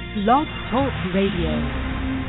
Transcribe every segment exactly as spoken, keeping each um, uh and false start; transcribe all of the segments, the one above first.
Blog Talk Radio.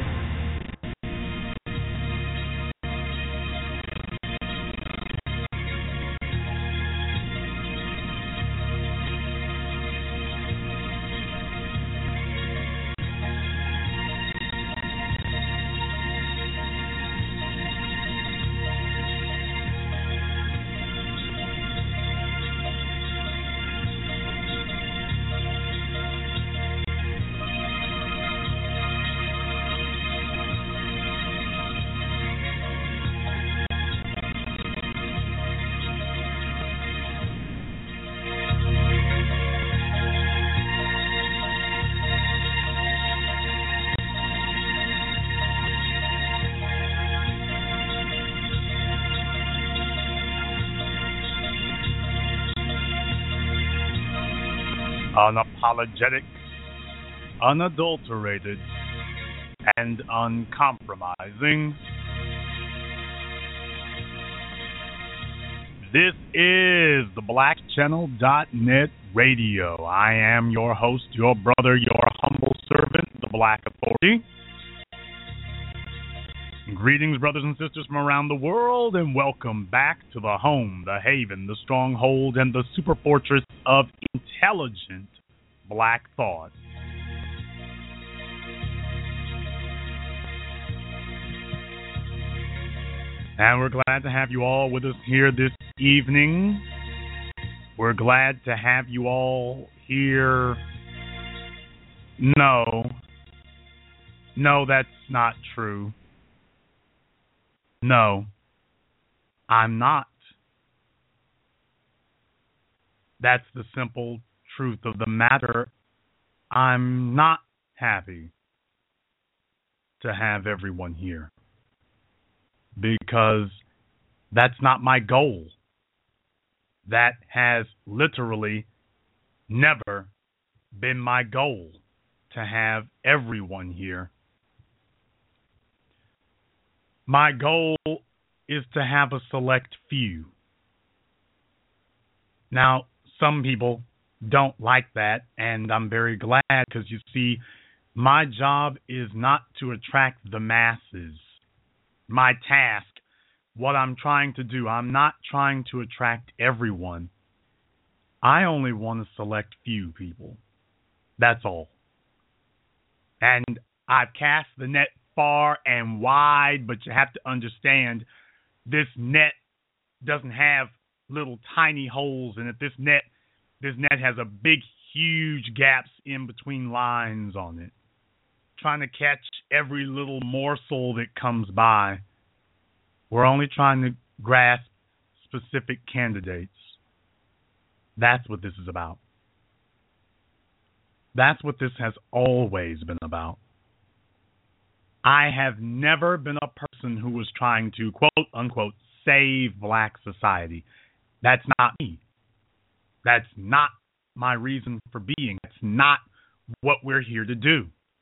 Unapologetic, unadulterated, and uncompromising. This is the black channel dot net radio. I am your host, your brother, your humble servant, the Black Authority. Greetings, brothers and sisters from around the world, and welcome back to the home, the haven, the stronghold, and the super fortress of intelligent black thought. And we're glad to have you all with us here this evening. We're glad to have you all here. No. No, that's not true. No, I'm not. That's the simple truth of the matter. I'm not happy to have everyone here because that's not my goal. That has literally never been my goal, to have everyone here. My goal is to have a select few. Now, some people don't like that, and I'm very glad, because you see, my job is not to attract the masses. My task, what I'm trying to do, I'm not trying to attract everyone. I only want to select few people. That's all. And I've cast the net far and wide, but you have to understand, this net doesn't have little tiny holes in it. This net, this net has a big, huge gaps in between lines on it, trying to catch every little morsel that comes by. We're only trying to grasp specific candidates. That's what this is about. That's what this has always been about. I have never been a person who was trying to, quote, unquote, save black society. That's not me. That's not my reason for being. That's not what we're here to do.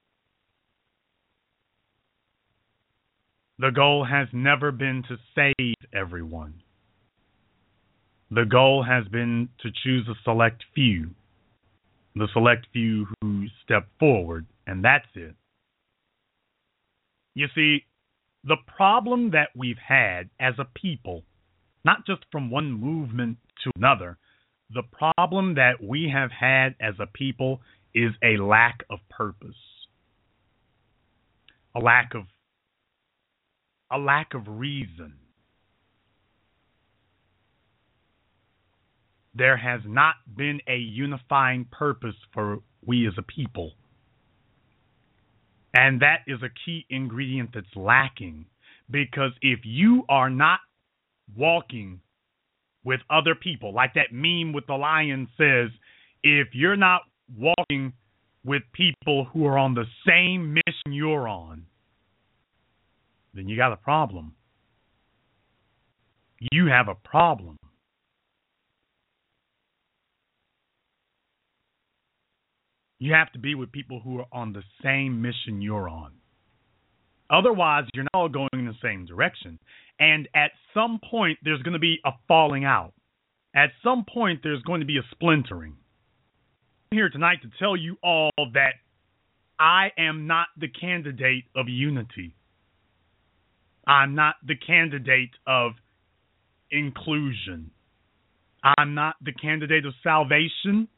The goal has never been to save everyone. The goal has been to choose a select few. The select few who step forward, and that's it. You see, the problem that we've had as a people, not just from one movement to another, the problem that we have had as a people is a lack of purpose. A lack of a lack of reason. There has not been a unifying purpose for we as a people. And that is a key ingredient that's lacking, because if you are not walking with other people, like that meme with the lion says, if you're not walking with people who are on the same mission you're on, then you got a problem. You have a problem. You have to be with people who are on the same mission you're on. Otherwise, you're not all going in the same direction. And at some point, there's going to be a falling out. At some point, there's going to be a splintering. I'm here tonight to tell you all that I am not the candidate of unity. I'm not the candidate of inclusion. I'm not the candidate of salvation.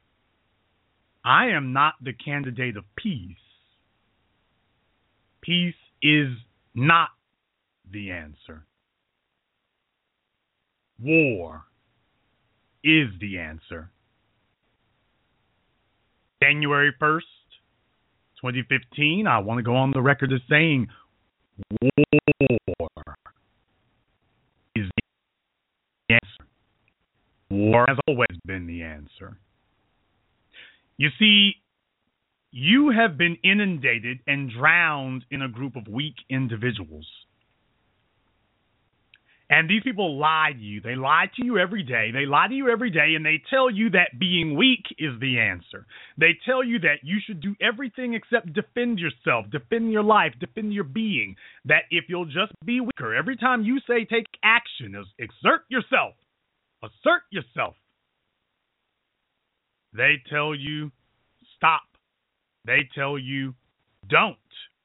I am not the candidate of peace. Peace is not the answer. War is the answer. January first, twenty fifteen, I want to go on the record as saying war is the answer. War has always been the answer. You see, you have been inundated and drowned in a group of weak individuals. And these people lie to you. They lie to you every day. They lie to you every day, and they tell you that being weak is the answer. They tell you that you should do everything except defend yourself, defend your life, defend your being. That if you'll just be weaker, every time you say take action, exert yourself, assert yourself, they tell you stop. They tell you don't.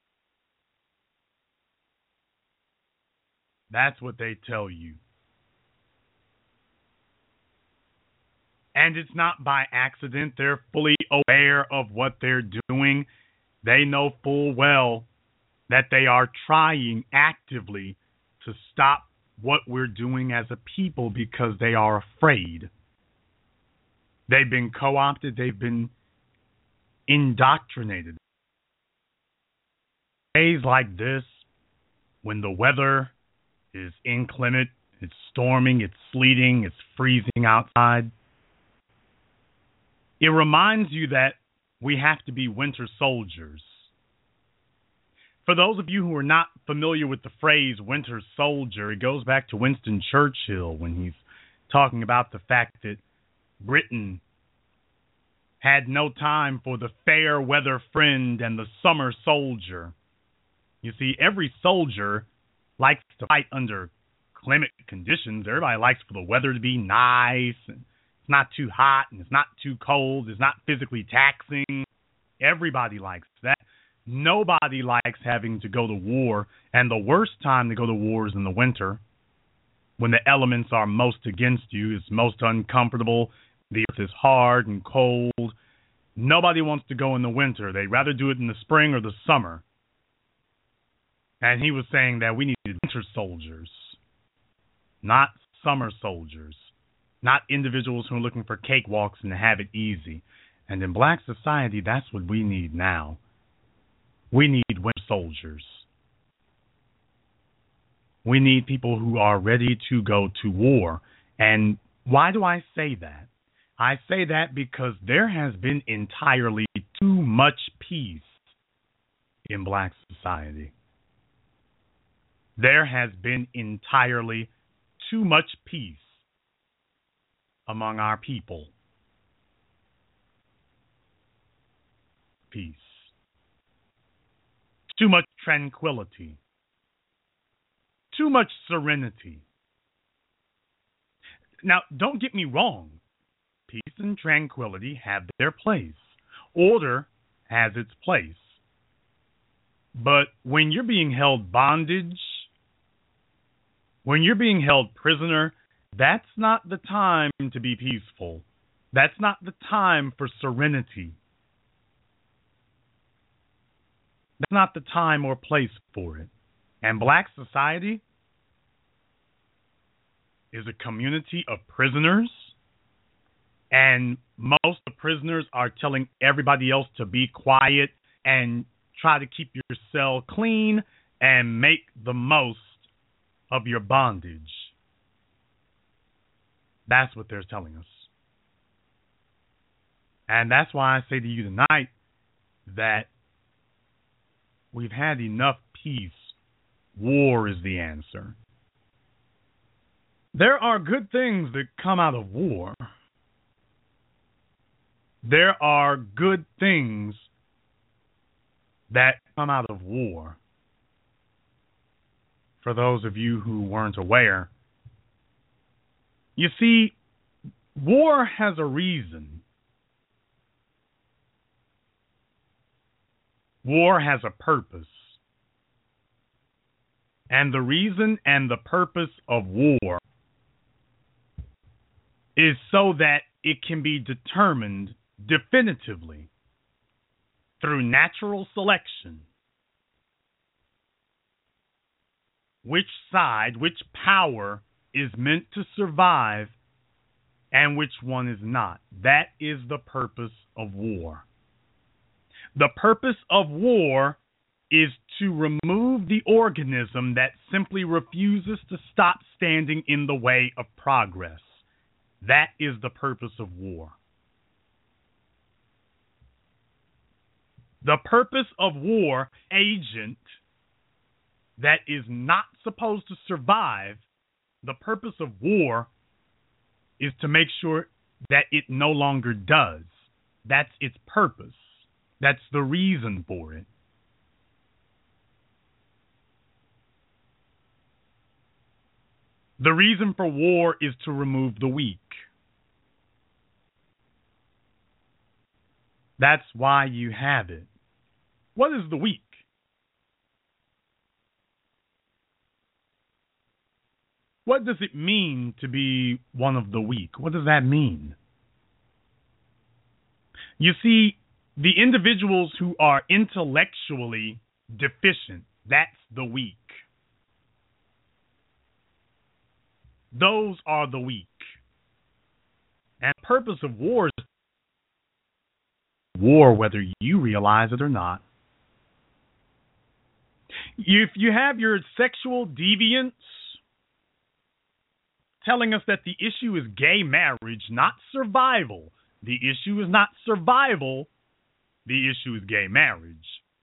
That's what they tell you. And it's not by accident. They're fully aware of what they're doing. They know full well that they are trying actively to stop what we're doing as a people because they are afraid. They've been co-opted. They've been indoctrinated. Days like this, when the weather is inclement, it's storming, it's sleeting, it's freezing outside, it reminds you that we have to be winter soldiers. For those of you who are not familiar with the phrase winter soldier, it goes back to Winston Churchill when he's talking about the fact that Britain had no time for the fair weather friend and the summer soldier. You see, every soldier likes to fight under climate conditions. Everybody likes for the weather to be nice, and it's not too hot, and it's not too cold, it's not physically taxing. Everybody likes that. Nobody likes having to go to war, and the worst time to go to war is in the winter, when the elements are most against you. It's most uncomfortable. The earth is hard and cold. Nobody wants to go in the winter. They'd rather do it in the spring or the summer. And he was saying that we needed winter soldiers, not summer soldiers, not individuals who are looking for cakewalks and to have it easy. And in black society, that's what we need now. We need winter soldiers. We need people who are ready to go to war. And why do I say that? I say that because there has been entirely too much peace in black society. There has been entirely too much peace among our people. Peace. Too much tranquility. Too much serenity. Now, don't get me wrong. Peace and tranquility have their place. Order has its place. But when you're being held bondage, when you're being held prisoner, that's not the time to be peaceful. That's not the time for serenity. That's not the time or place for it. And black society is a community of prisoners, and most of the prisoners are telling everybody else to be quiet and try to keep your cell clean and make the most of your bondage. That's what they're telling us. And that's why I say to you tonight that we've had enough peace. War is the answer. There are good things that come out of war. There are good things that come out of war. For those of you who weren't aware, you see, war has a reason. War has a purpose. And the reason and the purpose of war is so that it can be determined definitively through natural selection which side, which power is meant to survive and which one is not. That is the purpose of war. The purpose of war is to remove the organism that simply refuses to stop standing in the way of progress. That is the purpose of war. The purpose of war, agent that is not supposed to survive, the purpose of war is to make sure that it no longer does. That's its purpose. That's the reason for it. The reason for war is to remove the weak. That's why you have it. What is the weak? What does it mean to be one of the weak? What does that mean? You see, the individuals who are intellectually deficient, that's the weak. Those are the weak. And the purpose of war is war, whether you realize it or not. If you have your sexual deviance telling us that the issue is gay marriage, not survival. The issue is not survival. The issue is gay marriage.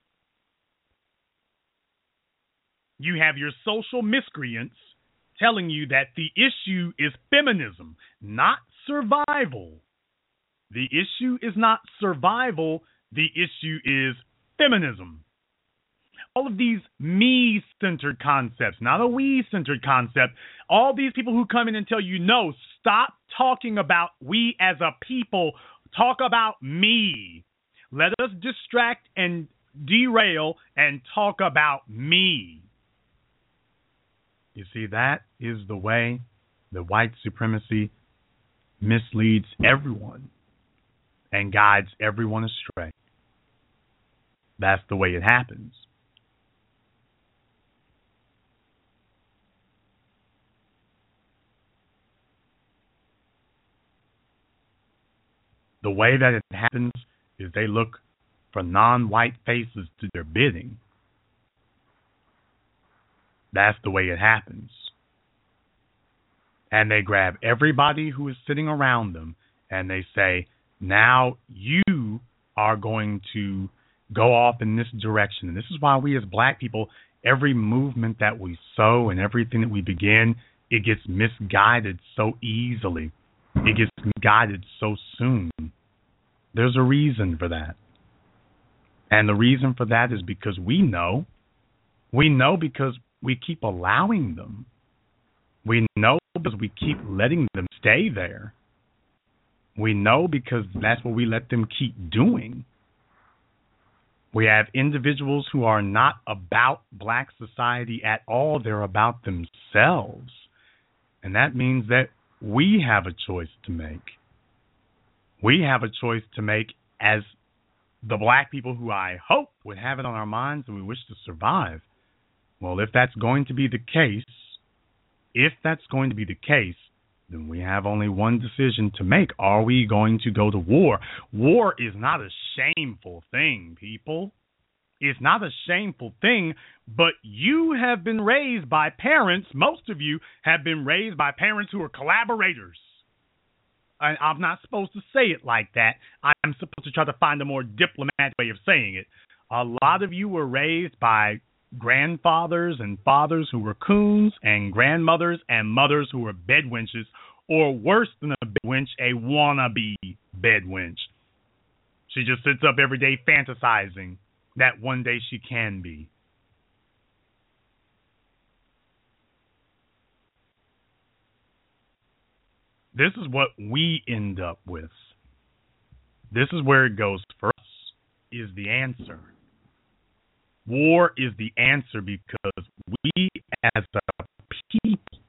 You have your social miscreants telling you that the issue is feminism, not survival. The issue is not survival. The issue is feminism. All of these me-centered concepts, not a we-centered concept. All these people who come in and tell you, no, stop talking about we as a people. Talk about me. Let us distract and derail and talk about me. You see, that is the way that white supremacy misleads everyone and guides everyone astray. That's the way it happens. The way that it happens is they look for non-white faces to their bidding. That's the way it happens. And they grab everybody who is sitting around them and they say, now you are going to go off in this direction. And this is why we as black people, every movement that we sow and everything that we begin, it gets misguided so easily. It gets misguided so soon. There's a reason for that. And the reason for that is because we know. We know because we keep allowing them. We know because we keep letting them stay there. We know because that's what we let them keep doing. We have individuals who are not about black society at all. They're about themselves. And that means that we have a choice to make. We have a choice to make as the black people who I hope would have it on our minds and we wish to survive. Well, if that's going to be the case, if that's going to be the case, then we have only one decision to make. Are we going to go to war? War is not a shameful thing, people. It's not a shameful thing, but you have been raised by parents, most of you have been raised by parents who are collaborators. I, I'm not supposed to say it like that. I'm supposed to try to find a more diplomatic way of saying it. A lot of you were raised by grandfathers and fathers who were coons and grandmothers and mothers who were bedwenches, or worse than a bedwench, a wannabe bedwench. She just sits up every day fantasizing that one day she can be. This is what we end up with. This is where it goes for us, is the answer. War is the answer because we as a people,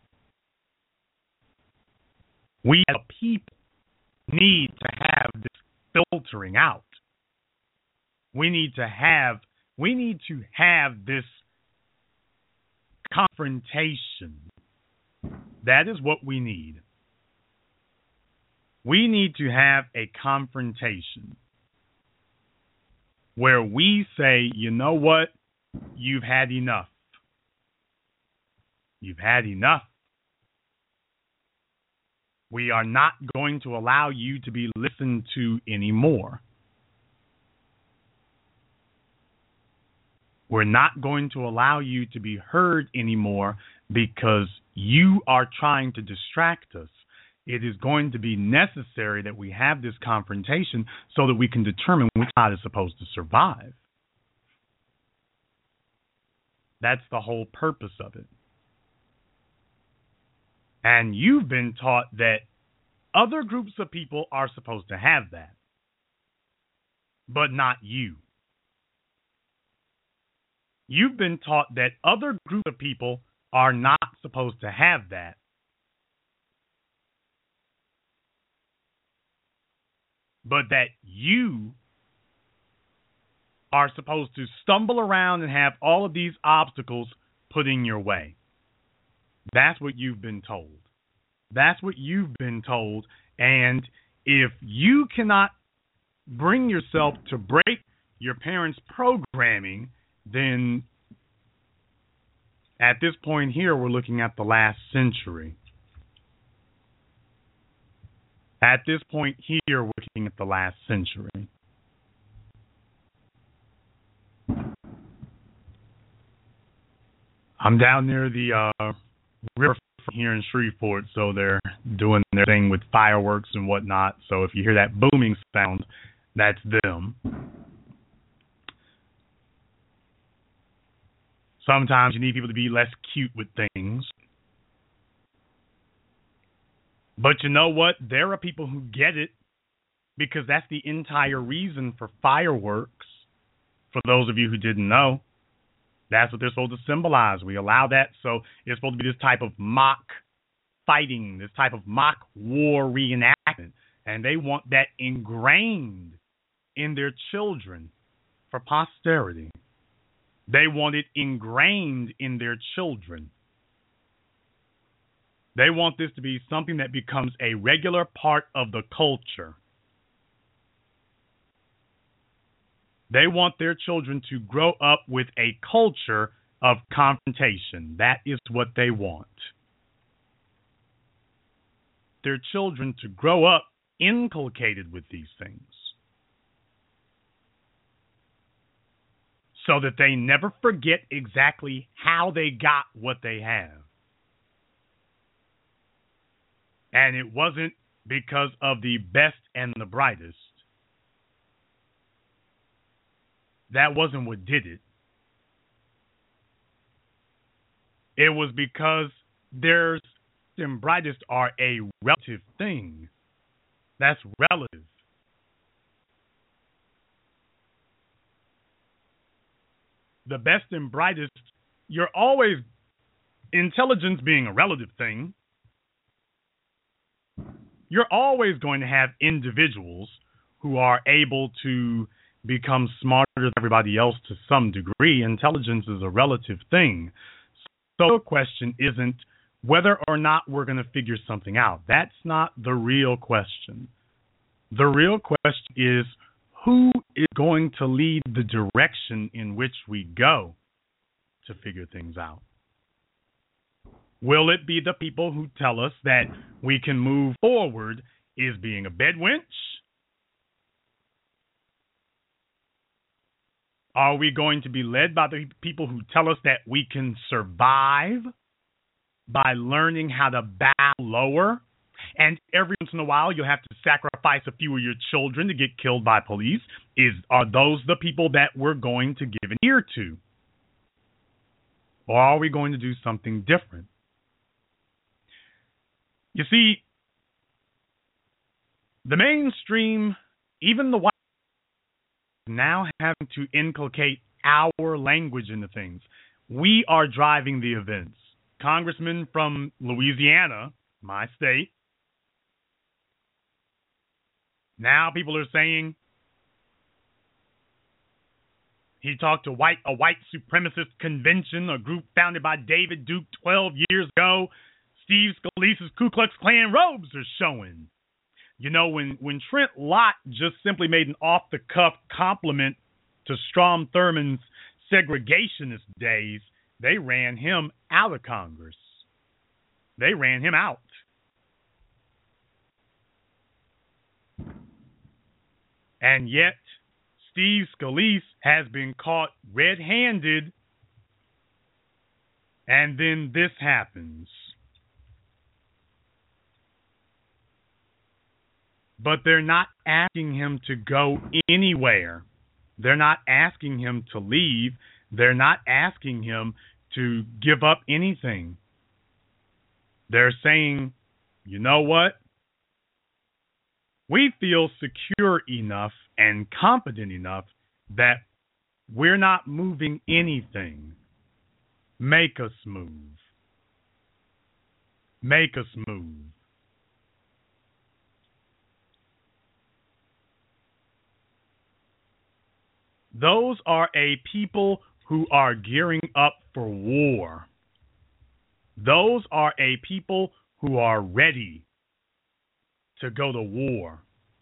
we as a people need to have this filtering out. We need to have, we need to have this confrontation. That is what we need. We need to have a confrontation where we say, you know what? You've had enough. You've had enough. We are not going to allow you to be listened to anymore. We're not going to allow you to be heard anymore because you are trying to distract us. It is going to be necessary that we have this confrontation so that we can determine which side is supposed to survive. That's the whole purpose of it. And you've been taught that other groups of people are supposed to have that, but not you. You've been taught that other groups of people are not supposed to have that, but that you are supposed to stumble around and have all of these obstacles put in your way. That's what you've been told. That's what you've been told. And if you cannot bring yourself to break your parents' programming, then at this point here, we're looking at the last century. At this point here, we're looking at the last century. I'm down near the uh, river here in Shreveport, so they're doing their thing with fireworks and whatnot. So if you hear that booming sound, that's them. Sometimes you need people to be less cute with things. But you know what? There are people who get it because that's the entire reason for fireworks. For those of you who didn't know, that's what they're supposed to symbolize. We allow that, so it's supposed to be this type of mock fighting, this type of mock war reenactment. And they want that ingrained in their children for posterity. They want it ingrained in their children. They want this to be something that becomes a regular part of the culture. They want their children to grow up with a culture of confrontation. That is what they want. Their children to grow up inculcated with these things, so that they never forget exactly how they got what they have. And it wasn't because of the best and the brightest. That wasn't what did it. It was because their and brightest are a relative thing. That's relative. The best and brightest, you're always, intelligence being a relative thing, you're always going to have individuals who are able to become smarter than everybody else to some degree. Intelligence is a relative thing. So the question isn't whether or not we're going to figure something out. That's not the real question. The real question is, who is going to lead the direction in which we go to figure things out? Will it be the people who tell us that we can move forward is being a bedwench? Are we going to be led by the people who tell us that we can survive by learning how to bow lower? And every once in a while, you'll have to sacrifice a few of your children to get killed by police. Is Are those the people that we're going to give an ear to? Or are we going to do something different? You see, the mainstream, even the white, now having to inculcate our language into things. We are driving the events. Congressman from Louisiana, my state, now people are saying he talked to white a white supremacist convention, a group founded by David Duke twelve years ago. Steve Scalise's Ku Klux Klan robes are showing. You know, when, when Trent Lott just simply made an off-the-cuff compliment to Strom Thurmond's segregationist days, they ran him out of Congress. They ran him out. And yet, Steve Scalise has been caught red-handed, and then this happens. But they're not asking him to go anywhere. They're not asking him to leave. They're not asking him to give up anything. They're saying, you know what? We feel secure enough and confident enough that we're not moving anything. Make us move. Make us move. Those are a people who are gearing up for war. Those are a people who are ready to go to war.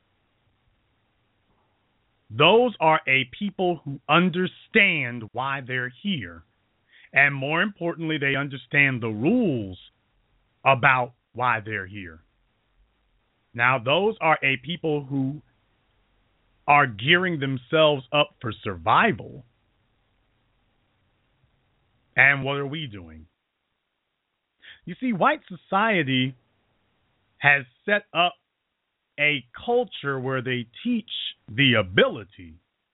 Those are a people who understand why they're here. And more importantly, they understand the rules about why they're here. Now, those are a people who are gearing themselves up for survival. And what are we doing? You see, white society has set up a culture where they teach the ability.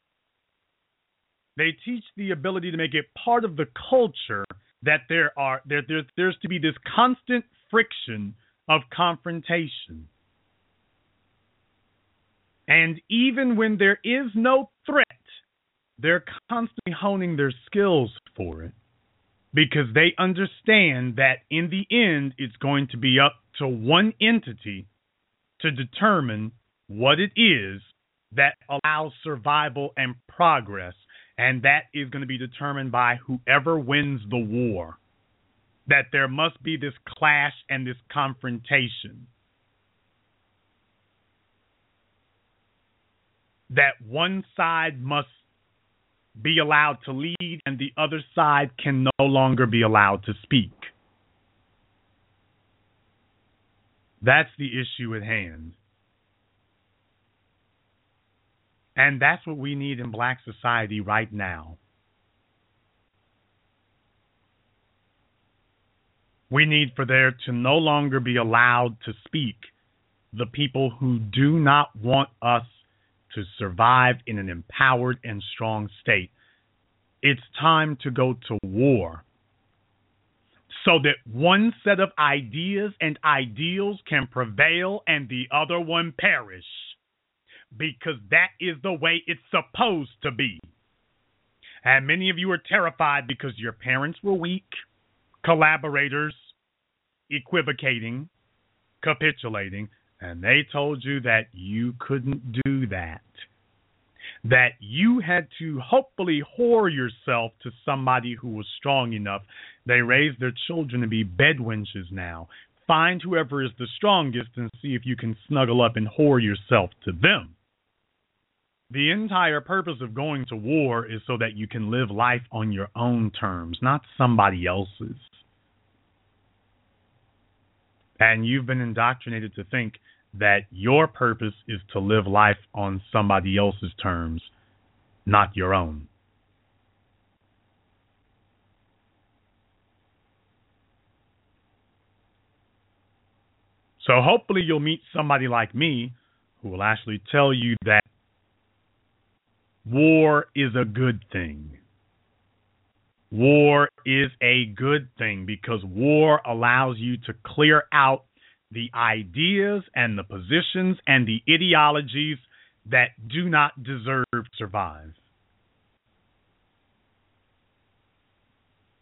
They teach the ability to make it part of the culture that there are there, there there's to be this constant friction of confrontation. And even when there is no threat, they're constantly honing their skills for it, because they understand that in the end, it's going to be up to one entity to determine what it is that allows survival and progress, and that is going to be determined by whoever wins the war. That there must be this clash and this confrontation. That one side must be allowed to lead and the other side can no longer be allowed to speak. That's the issue at hand. And that's what we need in black society right now. We need for there to no longer be allowed to speak the people who do not want us to survive in an empowered and strong state. It's time to go to war so that one set of ideas and ideals can prevail and the other one perish, because that is the way it's supposed to be. And many of you are terrified because your parents were weak, collaborators, equivocating, capitulating, and they told you that you couldn't do that. That you had to hopefully whore yourself to somebody who was strong enough. They raised their children to be bedwenches now. Find whoever is the strongest and see if you can snuggle up and whore yourself to them. The entire purpose of going to war is so that you can live life on your own terms, not somebody else's. And you've been indoctrinated to think that your purpose is to live life on somebody else's terms, not your own. So hopefully you'll meet somebody like me who will actually tell you that war is a good thing. War is a good thing because war allows you to clear out the ideas and the positions and the ideologies that do not deserve to survive.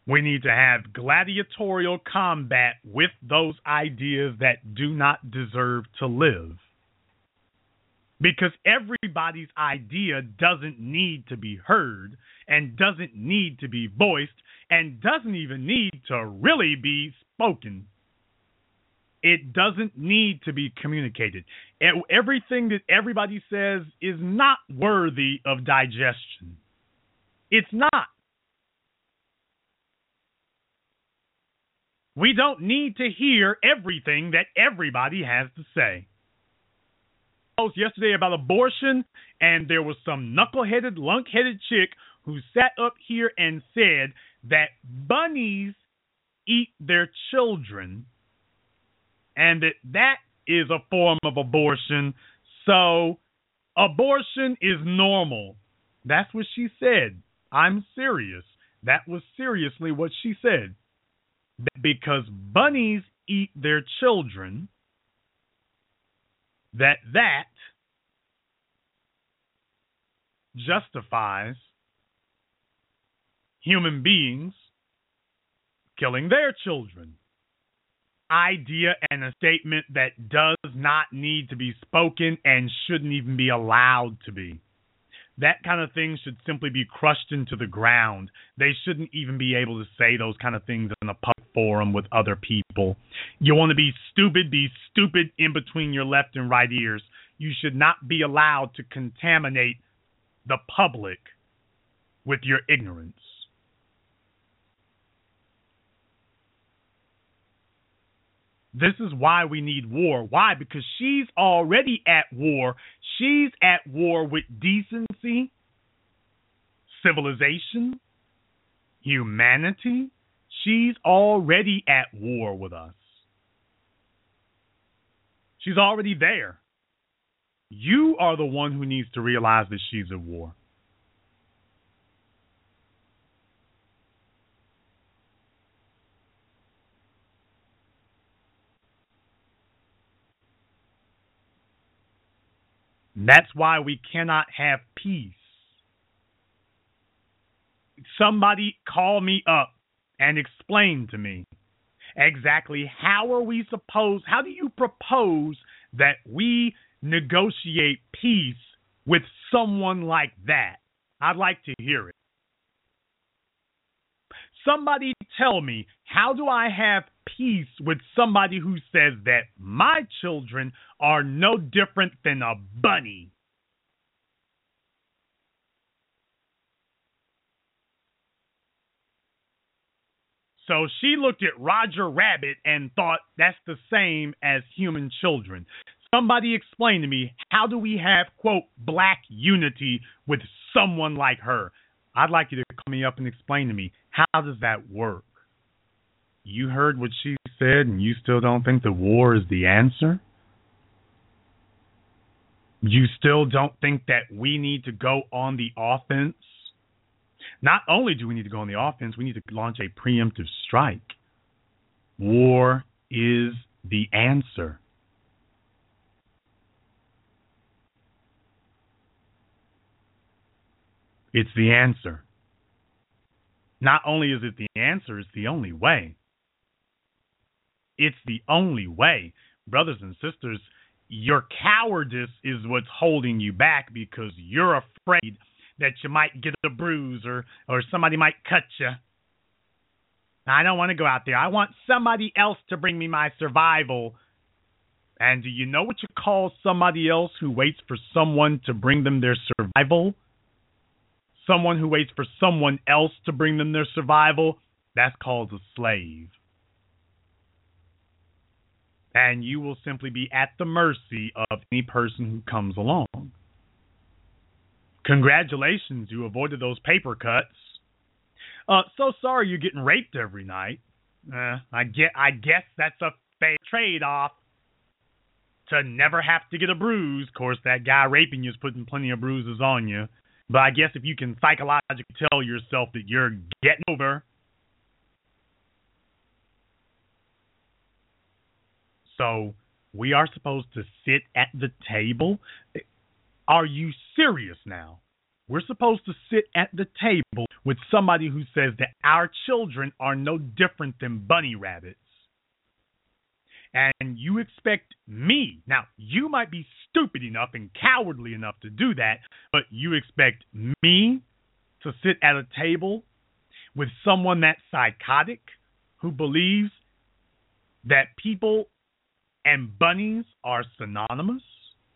We need to have gladiatorial combat with those ideas that do not deserve to live. Because everybody's idea doesn't need to be heard and doesn't need to be voiced and doesn't even need to really be spoken. It doesn't need to be communicated. Everything that everybody says is not worthy of digestion. It's not. We don't need to hear everything that everybody has to say. I was yesterday about abortion, and there was some knuckle-headed, lunk-headed chick who sat up here and said that bunnies eat their children, and that that is a form of abortion, so abortion is normal. That's what she said. I'm serious. That was seriously what she said. Because bunnies eat their children, that that justifies human beings killing their children. Idea and a statement that does not need to be spoken and shouldn't even be allowed to be. That kind of thing should simply be crushed into the ground. They shouldn't even be able to say those kind of things in a public forum with other people. You want to be stupid, be stupid in between your left and right ears. You should not be allowed to contaminate the public with your ignorance. This is why we need war. Why? Because she's already at war. She's at war with decency, civilization, humanity. She's already at war with us. She's already there. You are the one who needs to realize that she's at war. That's why we cannot have peace. Somebody call me up and explain to me exactly how are we supposed, how do you propose that we negotiate peace with someone like that? I'd like to hear it. Somebody tell me, how do I have peace with somebody who says that my children are no different than a bunny? So she looked at Roger Rabbit and thought that's the same as human children. Somebody explain to me, how do we have, quote, black unity with someone like her? I'd like you to call me up and explain to me, how does that work? You heard what she said and you still don't think the war is the answer? You still don't think that we need to go on the offense? Not only do we need to go on the offense, we need to launch a preemptive strike. War is the answer. It's the answer. Not only is it the answer, it's the only way. It's the only way. Brothers and sisters, your cowardice is what's holding you back because you're afraid that you might get a bruise or, or somebody might cut you. I don't want to go out there. I want somebody else to bring me my survival. And do you know what you call somebody else who waits for someone to bring them their survival? Someone who waits for someone else to bring them their survival? That's called a slave. And you will simply be at the mercy of any person who comes along. Congratulations, you avoided those paper cuts. Uh, so sorry you're getting raped every night. Uh, I get. I guess that's a fair trade-off to never have to get a bruise. Of course, that guy raping you is putting plenty of bruises on you. But I guess if you can psychologically tell yourself that you're getting over. So we are supposed to sit at the table? Are you serious now? We're supposed to sit at the table with somebody who says that our children are no different than bunny rabbits. And you expect me, now you might be stupid enough and cowardly enough to do that, but you expect me to sit at a table with someone that's psychotic who believes that people and bunnies are synonymous?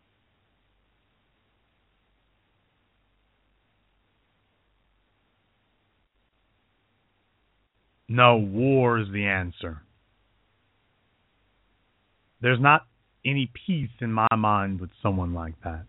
No, war is the answer. There's not any peace in my mind with someone like that.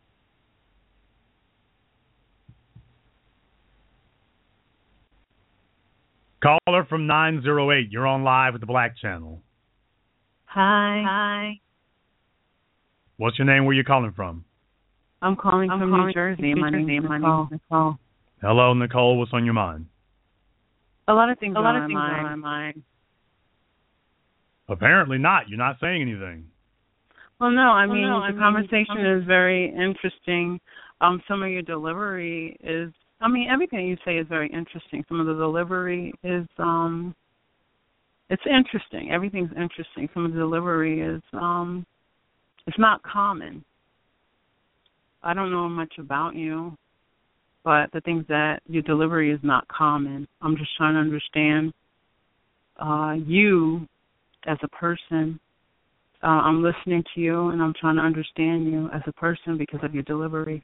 Caller from nine zero eight, you're on live with the Black Channel. Hi. Hi. What's your name? Where you calling from? I'm calling I'm from calling New Jersey. New My Jersey. name is My Nicole. name is Nicole. Hello, Nicole. What's on your mind? A lot of things A are lot on of things my are mind. on my mind. Apparently not. You're not saying anything. Well, no, I Well, mean, no, the I mean, conversation um, is very interesting. Um, some of your delivery is, I mean, everything you say is very interesting. Some of the delivery is, um, it's interesting. Everything's interesting. Some of the delivery is, um, it's not common. I don't know much about you, but the things that your delivery is not common. I'm just trying to understand uh, you as a person. Uh, I'm listening to you, and I'm trying to understand you as a person because of your delivery.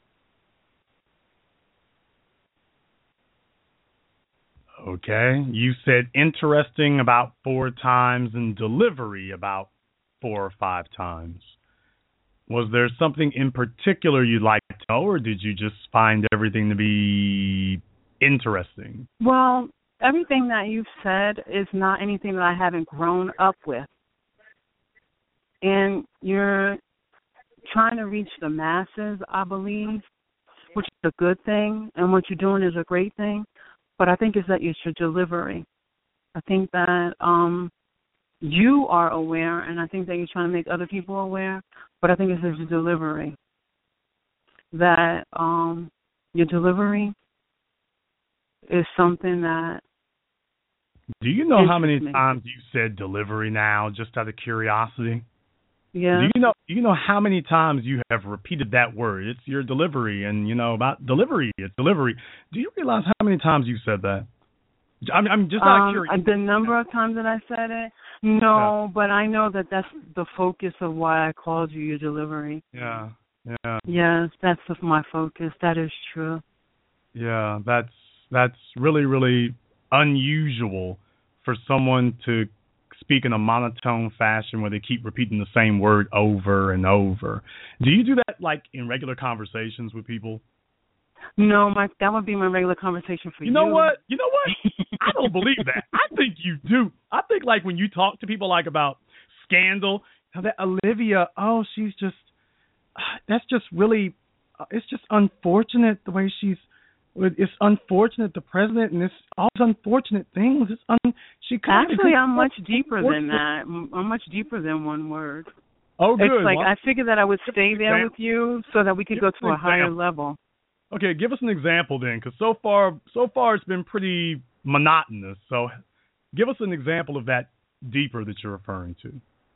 Okay. You said interesting about four times and delivery about four or five times. Was there something in particular you'd like to know, or did you just find everything to be interesting? Well, everything that you've said is not anything that I haven't grown up with. And you're trying to reach the masses, I believe, which is a good thing, and what you're doing is a great thing. But I think it's that it's your delivery. I think that um, you are aware, and I think that you're trying to make other people aware, but I think it's your delivery. That um, your delivery is something that Do you know how many me. times you said delivery now, just out of curiosity? Yeah. Do you know do you know how many times you have repeated that word? It's your delivery, and you know about delivery, it's delivery. Do you realize how many times you said that? I'm, I'm just out of Um, curiosity. the number of times that I said it, no, yeah. But I know that that's the focus of why I called you your delivery. Yeah, yeah. Yes, that's my focus. That is true. Yeah, that's that's really, really unusual for someone to speak in a monotone fashion where they keep repeating the same word over and over. Do you do that like in regular conversations with people? No, my that would be my regular conversation for you. You know what? You know what? I don't believe that. I think you do. I think like when you talk to people like about Scandal, that Olivia, oh, she's just, that's just really, it's just unfortunate the way she's, it's unfortunate the president and this all these unfortunate things. It's un, she Actually, I'm much deeper than that. I'm much deeper than one word. Oh, good. It's like well, I figured that I would stay there with you so that we could go to a higher example. level. Okay, give us an example then, because so far, so far it's been pretty monotonous. So, give us an example of that deeper that you're referring to.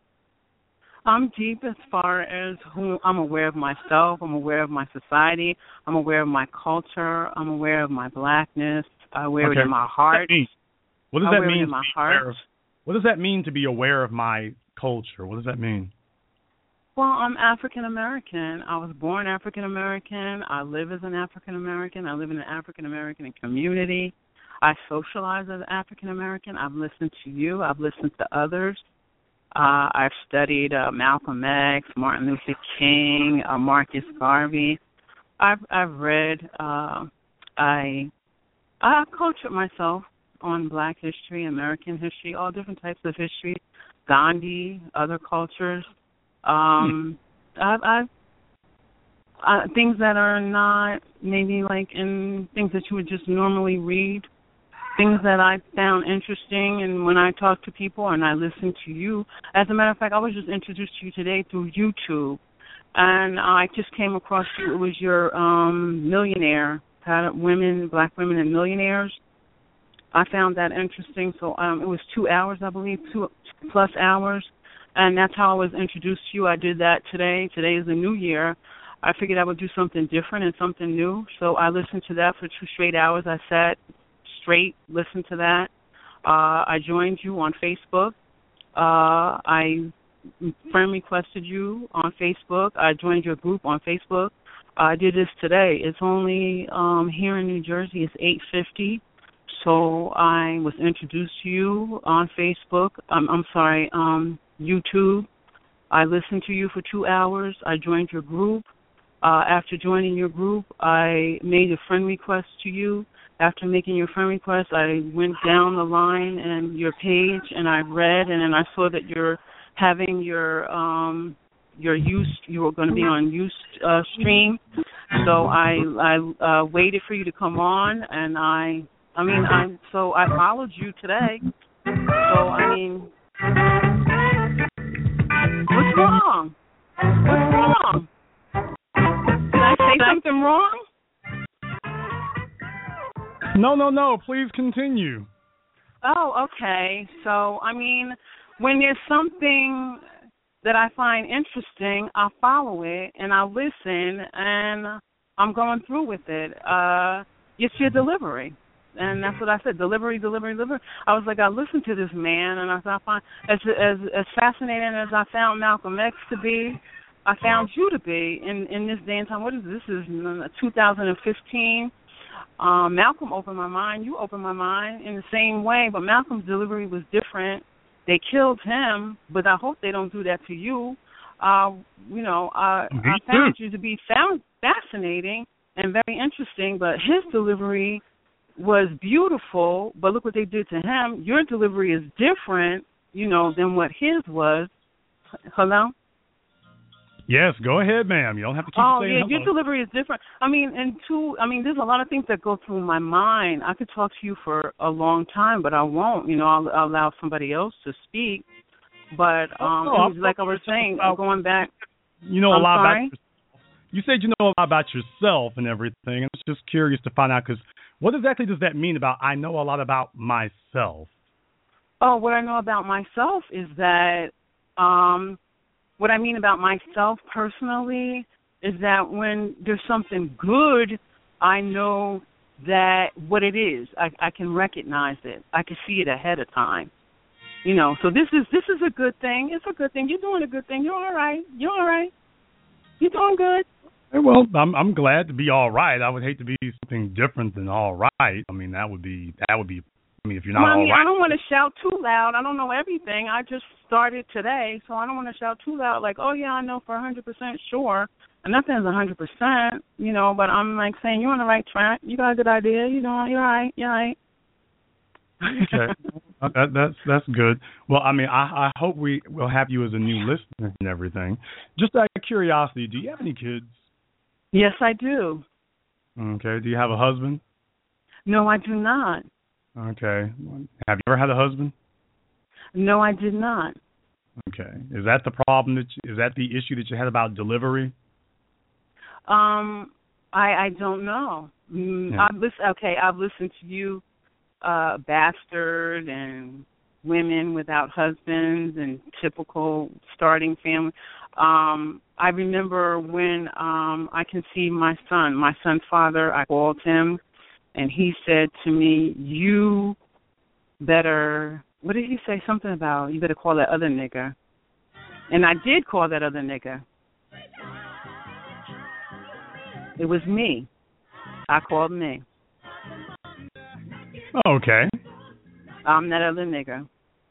I'm deep as far as who I'm aware of myself. I'm aware of my society. I'm aware of my culture. I'm aware of my blackness. I wear okay. it in my heart. What does I that wear mean? It in my heart. Of, what does that mean to be aware of my culture? What does that mean? Well, I'm African American. I was born African American. I live as an African American. I live in an African American community. I socialize as an African American. I've listened to you. I've listened to others. Uh, I've studied uh, Malcolm X, Martin Luther King, uh, Marcus Garvey. I've I've read. Uh, I I've cultured myself on Black history, American history, all different types of history, Gandhi, other cultures. Um, I've, I've uh, things that are not maybe like in things that you would just normally read. Things that I found interesting, and when I talk to people and I listen to you, as a matter of fact, I was just introduced to you today through YouTube, and I just came across you. It was your um, millionaire pat- women, black women, and millionaires. I found that interesting. So um, it was two hours, I believe, two plus hours, and that's how I was introduced to you. I did that today. Today is the new year. I figured I would do something different and something new. So I listened to that for two straight hours. I sat straight, listened to that. Uh, I joined you on Facebook. Uh, I friend requested you on Facebook. I joined your group on Facebook. I did this today. It's only um, here in New Jersey. It's eight fifty. So I was introduced to you on Facebook. Um, I'm sorry, um, YouTube. I listened to you for two hours. I joined your group. Uh, after joining your group, I made a friend request to you. After making your friend request, I went down the line and your page, and I read, and then I saw that you're having your um, your use. You were going to be on use uh, stream, so I I uh, waited for you to come on, and I I mean I so I followed you today. So I mean, what's wrong? What's wrong? Did I say something wrong? No, no, no. Please continue. Oh, okay. So, I mean, when there's something that I find interesting, I'll follow it and I'll listen and I'm going through with it. Uh, it's your delivery. And that's what I said, delivery, delivery, delivery. I was like, I listened to this man, and I thought, I find, as, as as fascinating as I found Malcolm X to be, I found you to be in, in this day and time. What is this? This is two thousand fifteen. Um, Malcolm opened my mind. You opened my mind in the same way, but Malcolm's delivery was different. They killed him, but I hope they don't do that to you. Uh, you know, uh, I found you to be found fascinating and very interesting, but his delivery was beautiful, but look what they did to him. Your delivery is different, you know, than what his was. Hello? Yes, go ahead, ma'am. You don't have to keep oh, saying yeah, hello. your delivery is different. I mean, and two, I mean, there's a lot of things that go through my mind. I could talk to you for a long time, but I won't. You know, I'll, I'll allow somebody else to speak. But um, oh, it was like I was saying, about, going back. You know a I'm lot sorry? about yourself. You said you know a lot about yourself and everything. I'm just curious to find out, because what exactly does that mean about I know a lot about myself? Oh, what I know about myself is that um, what I mean about myself personally is that when there's something good, I know that what it is. I, I can recognize it. I can see it ahead of time. You know, so this is this is a good thing. It's a good thing. You're doing a good thing. You're all right. You're all right. You're doing good. Well, I'm I'm glad to be all right. I would hate to be something different than all right. I mean, that would be that would be. I mean, if you're not well, I all mean, right. I don't want to shout too loud. I don't know everything. I just started today, so I don't want to shout too loud. Like, oh yeah, I know for one hundred percent sure. And nothing's one hundred percent, you know. But I'm like saying you're on the right track. You got a good idea. You know, you're all right. You're all right. Okay, that, that's that's good. Well, I mean, I, I hope we will have you as a new listener and everything. Just out of curiosity, do you have any kids? Yes, I do. Okay. Do you have a husband? No, I do not. Okay. Have you ever had a husband? No, I did not. Okay. Is that the problem? That you, is that the issue that you had about delivery? Um, I I don't know. Mm, Yeah. I've listened. Okay, I've listened to you. Uh, bastard and women without husbands and typical starting family. Um, I remember when um, I conceived my son, my son's father, I called him, and he said to me, you better, what did he say? Something about, you better call that other nigga. And I did call that other nigga. It was me. I called me. Okay. I'm that other nigga.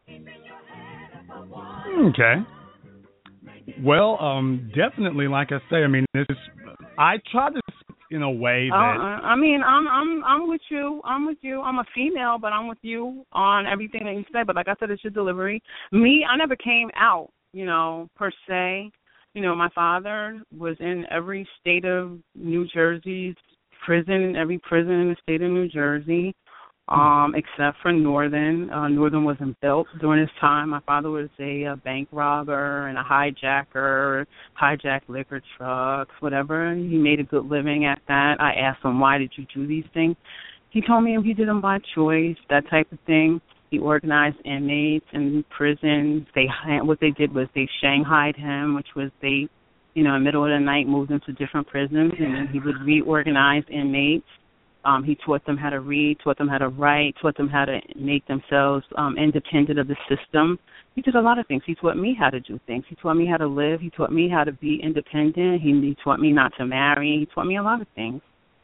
Okay. Well, um, definitely, like I say, I mean, this is, I try to speak in a way that. Uh, I mean, I'm I'm I'm with you. I'm with you. I'm a female, but I'm with you on everything that you said. But like I said, it's your delivery. Me, I never came out, you know, per se. You know, my father was in every state of New Jersey's prison, every prison in the state of New Jersey. um, except for Northern. Uh, Northern wasn't built during his time. My father was a, a bank robber and a hijacker, hijacked liquor trucks, whatever. He made a good living at that. I asked him, why did you do these things? He told me he did them by choice, that type of thing. He organized inmates in prisons. They what they did was they shanghaied him, which was they, you know, in the middle of the night moved them to different prisons, and then he would reorganize inmates. Um, he taught them how to read, taught them how to write, taught them how to make themselves um, independent of the system. He did a lot of things. He taught me how to do things. He taught me how to live. He taught me how to be independent. He, he taught me not to marry. He taught me a lot of things.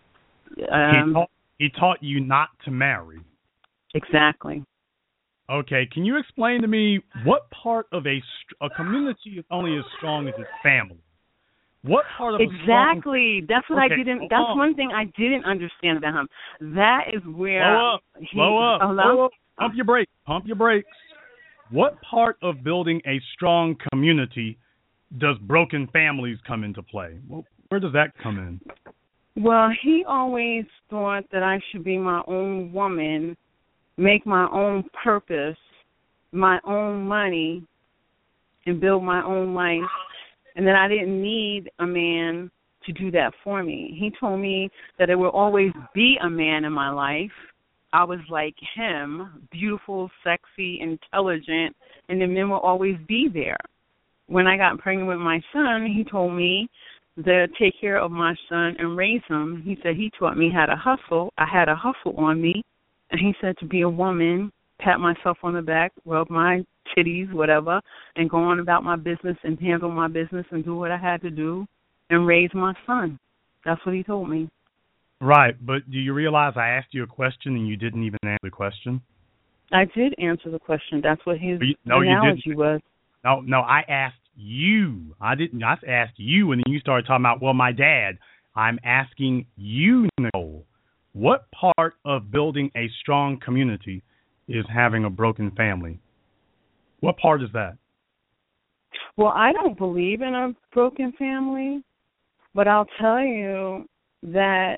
Um, he, taught, he taught you not to marry. Exactly. Okay, can you explain to me what part of a, a community is only as strong as its family? What part of exactly? A strong... That's what okay, I didn't. That's on. one thing I didn't understand about him. That is where. Blow up. He, Blow up. Hello? Blow up. Pump your brakes. Pump your brakes. What part of building a strong community does broken families come into play? Where does that come in? Well, he always thought that I should be my own woman, make my own purpose, my own money, and build my own life, and that I didn't need a man to do that for me. He told me that there will always be a man in my life. I was like him, beautiful, sexy, intelligent, and the men will always be there. When I got pregnant with my son, he told me to take care of my son and raise him. He said he taught me how to hustle. I had a hustle on me. And he said to be a woman, pat myself on the back, rub my titties, whatever, and go on about my business and handle my business and do what I had to do and raise my son. That's what he told me. Right, but do you realize I asked you a question and you didn't even answer the question? I did answer the question. That's what his you, no, analogy you didn't. was. No, no, I asked you. I didn't. I asked you, and then you started talking about, well, my dad. I'm asking you, Nicole. What part of building a strong community is having a broken family? What part is that? Well, I don't believe in a broken family, but I'll tell you that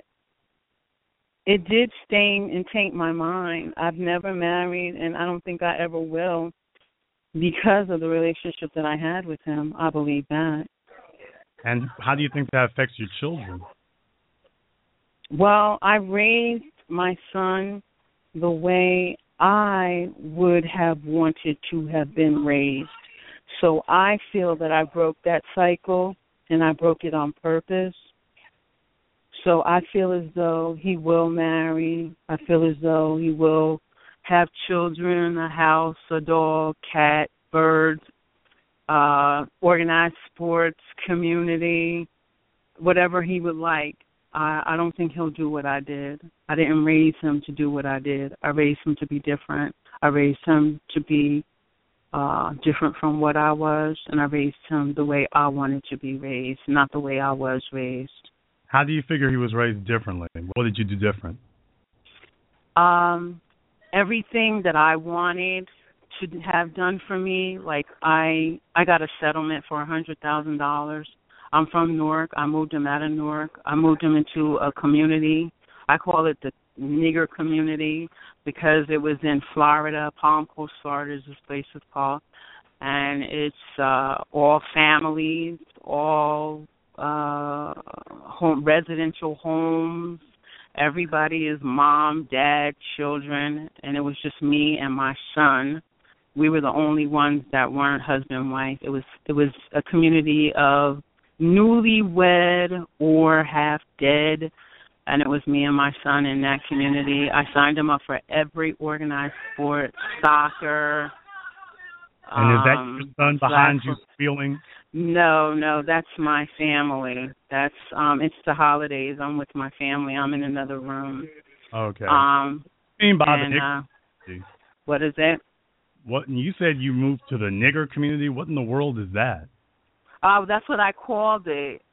it did stain and taint my mind. I've never married, and I don't think I ever will, because of the relationship that I had with him. I believe that. And how do you think that affects your children? Well, I raised my son the way I would have wanted to have been raised. So I feel that I broke that cycle, and I broke it on purpose. So I feel as though he will marry. I feel as though he will have children, a house, a dog, cat, birds, uh, organized sports, community, whatever he would like. I, I don't think he'll do what I did. I didn't raise him to do what I did. I raised him to be different. I raised him to be uh, different from what I was, and I raised him the way I wanted to be raised, not the way I was raised. How do you figure he was raised differently? What did you do different? Um, everything that I wanted to have done for me, like I I got a settlement for one hundred thousand dollars. I'm from Newark. I moved him out of Newark. I moved him into a community. I call it the nigger community because it was in Florida. Palm Coast, Florida is this place is called. And it's uh, all families, all uh, home residential homes. Everybody is mom, dad, children, and it was just me and my son. We were the only ones that weren't husband and wife. It was it was a community of newlywed or half dead, and it was me and my son in that community. I signed him up for every organized sport, soccer. And is that um, your son behind you feeling? No, no, that's my family. That's um, it's the holidays. I'm with my family. I'm in another room. Okay. Um, what do you mean by and, the uh, community? What is it? What you said you moved to the nigger community? What in the world is that? Oh, that's what I called it.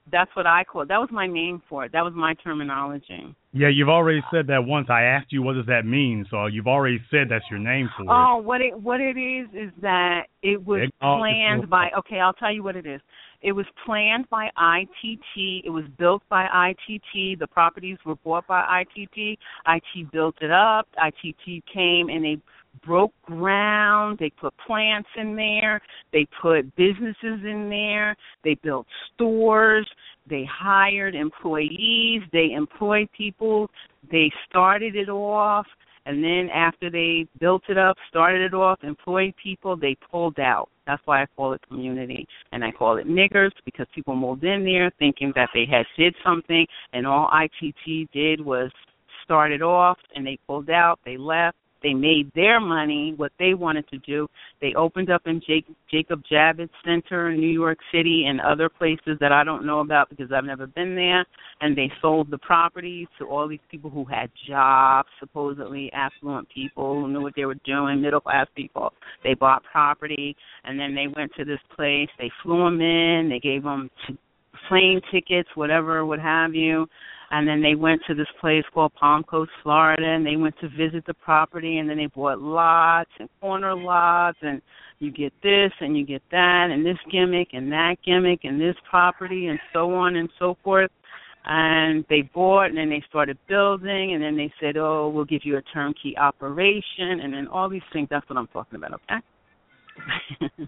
That's what I call it. That was my name for it. That was my terminology. Yeah, you've already said that once. I asked you what does that mean, so you've already said that's your name for it. Oh, what it what it is is that it was Big dog, planned by. Okay, I'll tell you what it is. It was planned by I T T. It was built by I T T. The properties were bought by I T T. I T built it up. I T T came and they broke ground. They put plants in there. They put businesses in there. They built stores. They hired employees. They employed people. They started it off. And then after they built it up, started it off, employed people, they pulled out. That's why I call it community. And I call it niggers because people moved in there thinking that they had did something, and all I T T did was start it off, and they pulled out, they left. They made their money, what they wanted to do. They opened up in Jake, Jacob Javits Center in New York City and other places that I don't know about because I've never been there. And they sold the properties to all these people who had jobs, supposedly affluent people who knew what they were doing, middle-class people. They bought property, and then they went to this place. They flew them in. They gave them t- plane tickets, whatever, what have you. And then they went to this place called Palm Coast, Florida, and they went to visit the property, and then they bought lots and corner lots, and you get this and you get that and this gimmick and that gimmick and this property and so on and so forth. And they bought, and then they started building, and then they said, oh, we'll give you a turnkey operation, and then all these things. That's what I'm talking about, okay?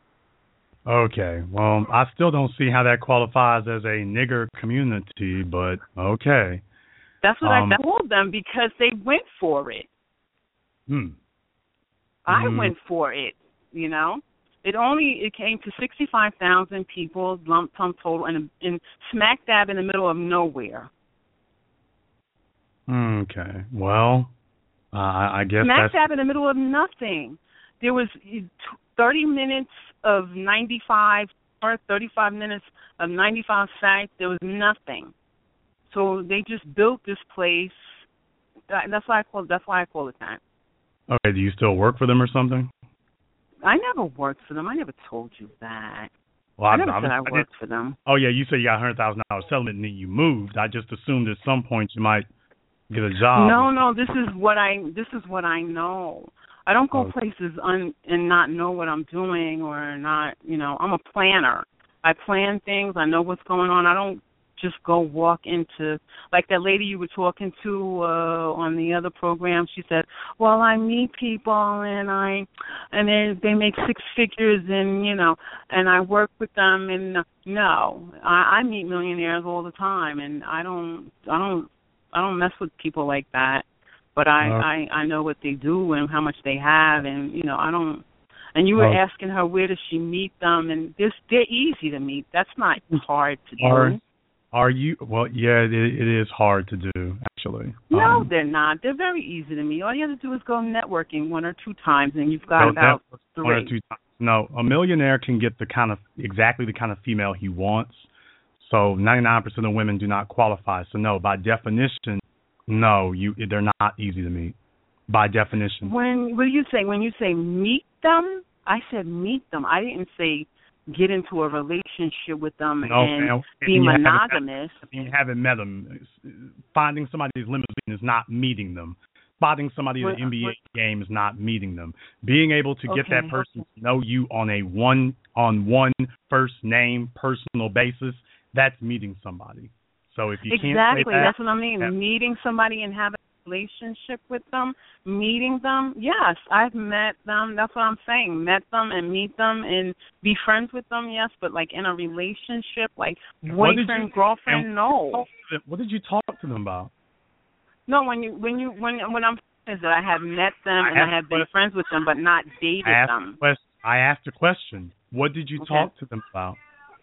Okay, well, I still don't see how that qualifies as a nigger community, but okay. That's what um, I told them because they went for it. Hmm. I mm. went for it, you know. It only, it came to sixty-five thousand people, lump sum total, and in smack dab in the middle of nowhere. Okay, well, uh, I guess smack that's... dab in the middle of nothing. There was thirty minutes of ninety-five or thirty-five minutes of ninety-five sites. There was nothing. So they just built this place. That's why I call that's why I call it that. Okay, do you still work for them or something? I never worked for them. I never told you that. Well, I I, never I, said I, I worked did, for them. Oh, yeah, you said you got a one hundred thousand dollars settlement and then you moved. I just assumed at some point you might get a job. No, no, this is what I this is what I know. I don't go okay. places un, and not know what I'm doing or not, you know, I'm a planner. I plan things. I know what's going on. I don't just go walk into, like that lady you were talking to uh, on the other program. She said, well, I meet people and I, and they, they make six figures and, you know, and I work with them. And no, I, I meet millionaires all the time, and I don't, I don't, I don't mess with people like that. But I, uh, I, I know what they do and how much they have, and, you know, I don't. And you were uh, asking her where does she meet them, and they're, they're easy to meet. That's not hard to are, do. Are you? Well, yeah, it, it is hard to do, actually. No, um, they're not. They're very easy to meet. All you have to do is go networking one or two times, and you've got no, about three. One or two times. No, a millionaire can get the kind of exactly the kind of female he wants. So ninety-nine percent of women do not qualify. So no, by definition, no, you they're not easy to meet. By definition. When what do you say? When you say meet them, I said meet them. I didn't say get into a relationship with them no, and and, be and monogamous. You haven't met them. Finding somebody's limousine is not meeting them. Spotting somebody at an N B A what? game is not meeting them. Being able to get okay. that person to know you on a one-on-one, first-name, personal basis, that's meeting somebody. So if you exactly, can't say that, that's what I mean. That, meeting somebody and having a relationship with them, meeting them. Yes, I've met them. That's what I'm saying. Met them and meet them and be friends with them. Yes, but like in a relationship, like boyfriend, you, girlfriend, no. What did you talk to them about? No, when you when you when when I'm is that I have met them I and I have been friends with them, but not dated I them. I asked a question. What did you okay. talk to them about?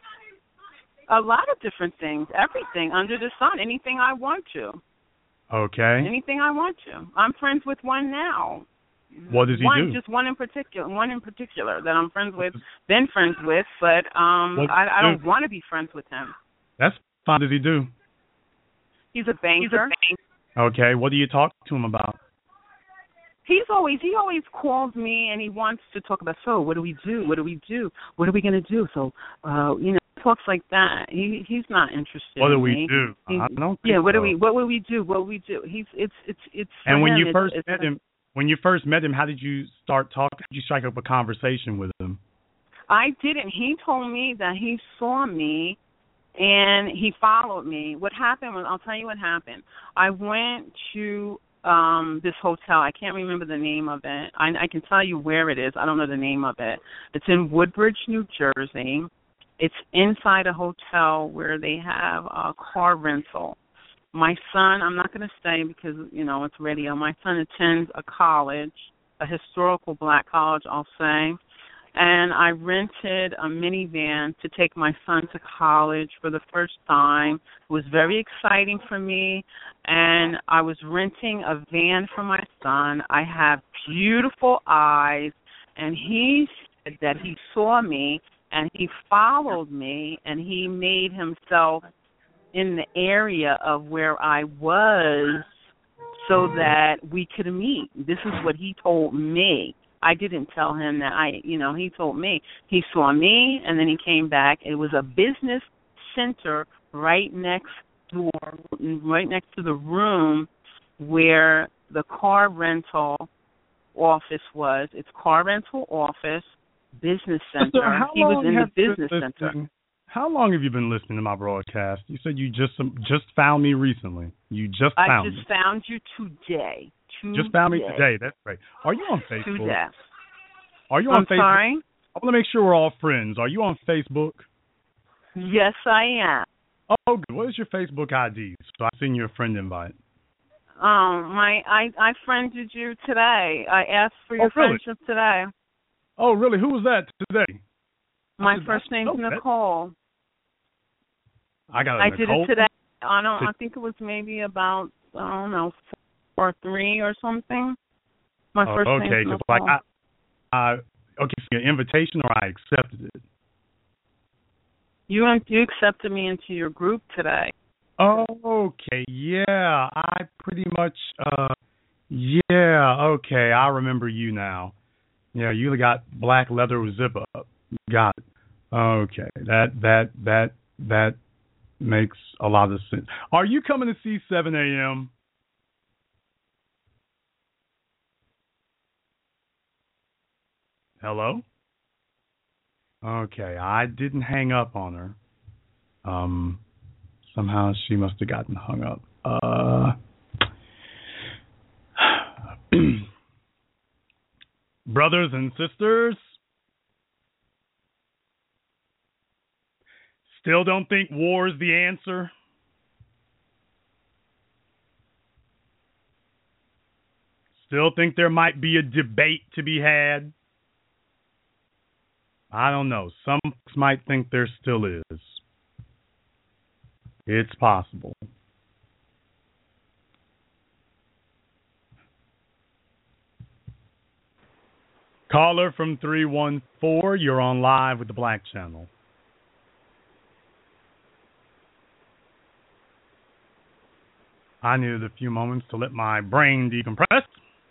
A lot of different things, everything under the sun, anything I want to. Okay. Anything I want to. I'm friends with one now. What does he one, do? Just one in particular, one in particular that I'm friends with, been friends with, but um, what I, I don't do? want to be friends with him. That's fine. What does he do? He's a banker. He's a banker. Okay. What do you talk to him about? He's always he always calls me and he wants to talk about. So what do we do? What do we do? What are we going to do? So uh, you know. talks like that. He he's not interested. What do in we me. do? He, I don't think yeah. What so. do we? What would we do? What would we do? He's it's it's it's. And when him, you it's, first it's met like, him, when you first met him, how did you start talking? How did you strike up a conversation with him? I didn't. He told me that he saw me and he followed me. What happened was, I'll tell you what happened. I went to um this hotel. I can't remember the name of it. I, I can tell you where it is. I don't know the name of it. It's in Woodbridge, New Jersey. It's inside a hotel where they have a car rental. My son, I'm not going to stay because, you know, it's radio. My son attends a college, a historical black college, I'll say. And I rented a minivan to take my son to college for the first time. It was very exciting for me. And I was renting a van for my son. I have beautiful eyes. And he said that he saw me and he followed me and he made himself in the area of where I was so that we could meet. This is what he told me. I didn't tell him that I, you know, he told me. He saw me, and then he came back. It was a business center right next door, right next to the room where the car rental office was. It's car rental office, business center. So how he was long in the have you business been center. listening- How long have you been listening to my broadcast? You said you just just found me recently. You just I found just me. found you today. Today. Just found me today. That's great. Are you on Facebook? Today. Are you on I'm Facebook? sorry? I want to make sure we're all friends. Are you on Facebook? Yes, I am. Oh, good. What is your Facebook I D? So I send you a friend invite. Um, my I I friended you today. I asked for your Oh, really? friendship today. Oh, really? Who was that today? My I did first not name's know that. Nicole. I got a I Nicole. did it today. I don't. To- I think it was maybe about I don't know four or three or something. My Oh, first okay, name's because Nicole. like I, I, okay, so your invitation or I accepted it. You you accepted me into your group today. Oh, okay, yeah, I pretty much, uh, yeah, okay, I remember you now. Yeah, you got black leather with zip up. Got it. Okay, that that that that makes a lot of sense. Are you coming to see seven a.m.? Hello? Okay, I didn't hang up on her. Um, somehow she must have gotten hung up. Uh, brothers and sisters, still don't think war is the answer? Still think there might be a debate to be had? I don't know. Some folks might think there still is. It's possible. Caller from three one four, you're on live with the Black Channel. I needed a few moments to let my brain decompress.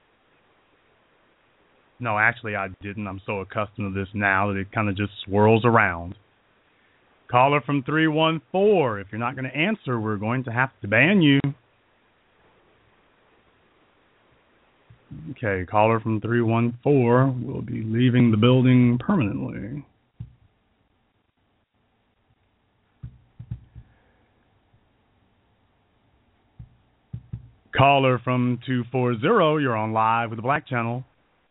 No, actually I didn't. I'm so accustomed to this now that it kind of just swirls around. Caller from three one four, if you're not going to answer, we're going to have to ban you. Okay, caller from three one four will be leaving the building permanently. Caller from two four zero, you're on live with the Black Channel.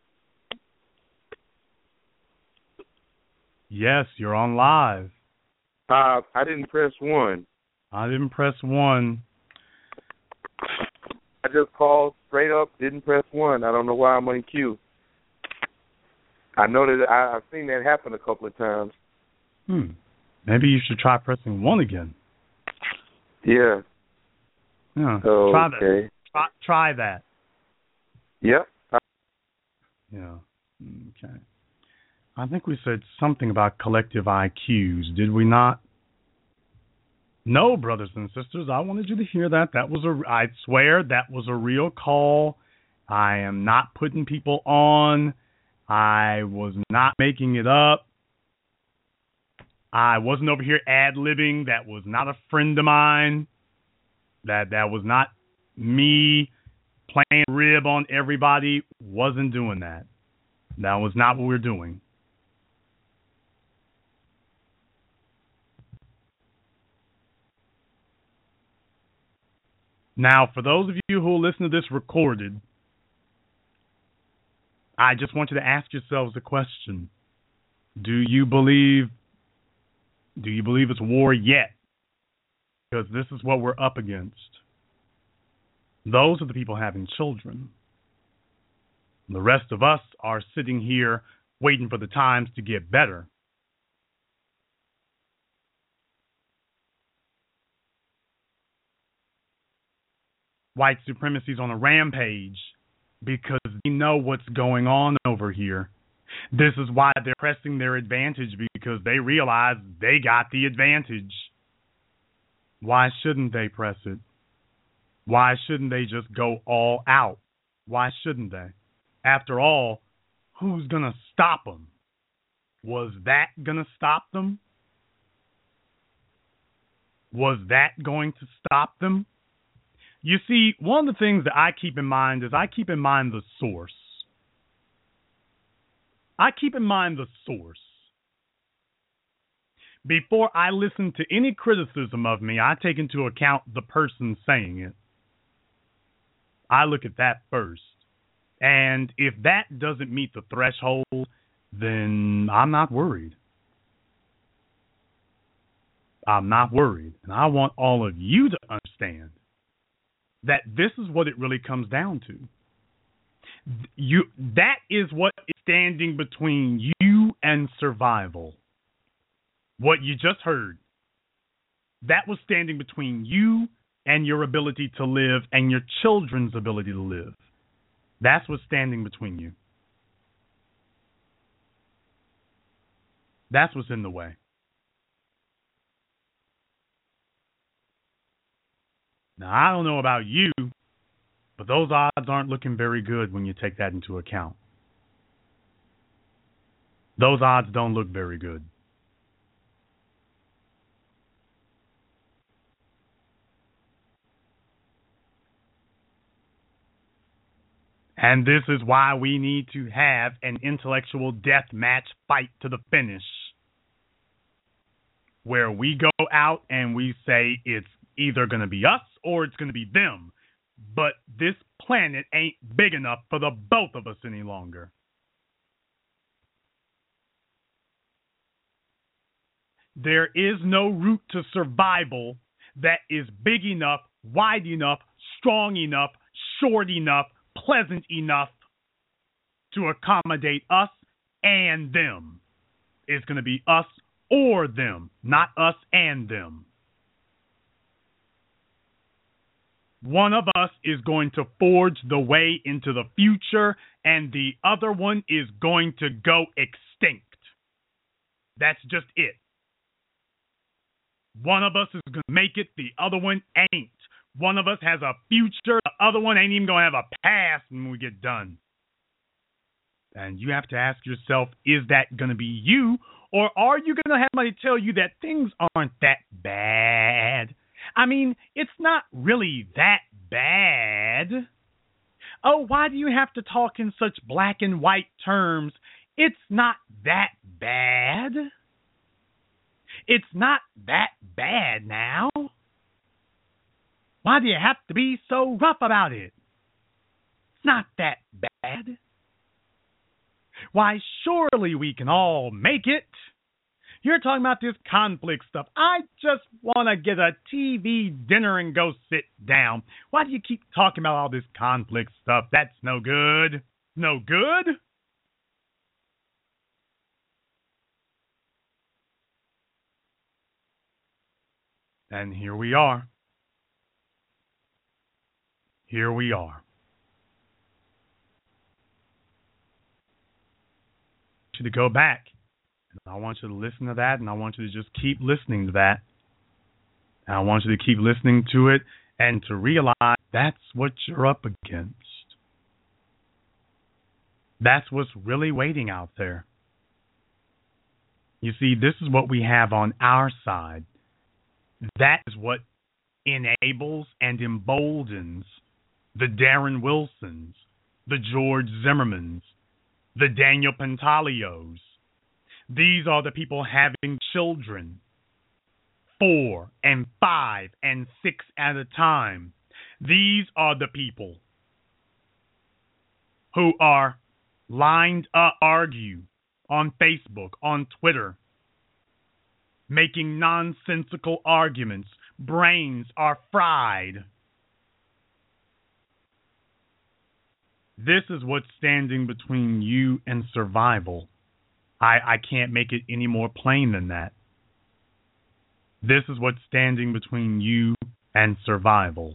Yes, you're on live. Uh, I didn't press one. I didn't press one. I just called straight up, didn't press one. I don't know why I'm on queue. I know that I, I've seen that happen a couple of times. Hmm. Maybe you should try pressing one again. Yeah. Yeah. Oh, try that. okay. Try, try that. Yep. Yeah. Okay. I think we said something about collective I Qs, did we not? No, brothers and sisters, I wanted you to hear that. That was a, I swear that was a real call. I am not putting people on. I was not making it up. I wasn't over here ad-libbing. That was not a friend of mine. That that was not me playing rib on everybody. Wasn't doing that. That was not what we were doing. Now, for those of you who will listen to this recorded, I just want you to ask yourselves a question. Do you believe, do you believe it's war yet? Because this is what we're up against. Those are the people having children. The rest of us are sitting here waiting for the times to get better. White supremacy is on a rampage because they know what's going on over here. This is why they're pressing their advantage, because they realize they got the advantage. Why shouldn't they press it? Why shouldn't they just go all out? Why shouldn't they? After all, who's going to stop them? Was that going to stop them? Was that going to stop them? You see, one of the things that I keep in mind is I keep in mind the source. I keep in mind the source. Before I listen to any criticism of me, I take into account the person saying it. I look at that first. And if that doesn't meet the threshold, then I'm not worried. I'm not worried. And I want all of you to understand that this is what it really comes down to. You, that is what is standing between you and survival. What you just heard, that was standing between you and your ability to live and your children's ability to live. That's what's standing between you. That's what's in the way. Now, I don't know about you, but those odds aren't looking very good when you take that into account. Those odds don't look very good. And this is why we need to have an intellectual death match fight to the finish, where we go out and we say it's either going to be us or it's going to be them. But this planet ain't big enough for the both of us any longer. There is no route to survival that is big enough, wide enough, strong enough, short enough, pleasant enough to accommodate us and them. It's going to be us or them, not us and them. One of us is going to forge the way into the future, and the other one is going to go extinct. That's just it. One of us is going to make it, the other one ain't. One of us has a future, the other one ain't even going to have a past when we get done. And you have to ask yourself, is that going to be you, or are you going to have somebody tell you that things aren't that bad? I mean, it's not really that bad. Oh, why do you have to talk in such black and white terms? It's not that bad. It's not that bad now. Why do you have to be so rough about it? It's not that bad. Why, surely we can all make it. You're talking about this conflict stuff. I just want to get a T V dinner and go sit down. Why do you keep talking about all this conflict stuff? That's no good. No good? And here we are. Here we are. I want you to go back. I want you to listen to that, and I want you to just keep listening to that. And I want you to keep listening to it and to realize that's what you're up against. That's what's really waiting out there. You see, this is what we have on our side. That is what enables and emboldens the Darren Wilsons, the George Zimmermans, the Daniel Pantaleos. These are the people having children, four and five and six at a time. These are the people who are lined up to argue on Facebook, on Twitter, making nonsensical arguments. Brains are fried. This is what's standing between you and survival. I, I can't make it any more plain than that. This is what's standing between you and survival.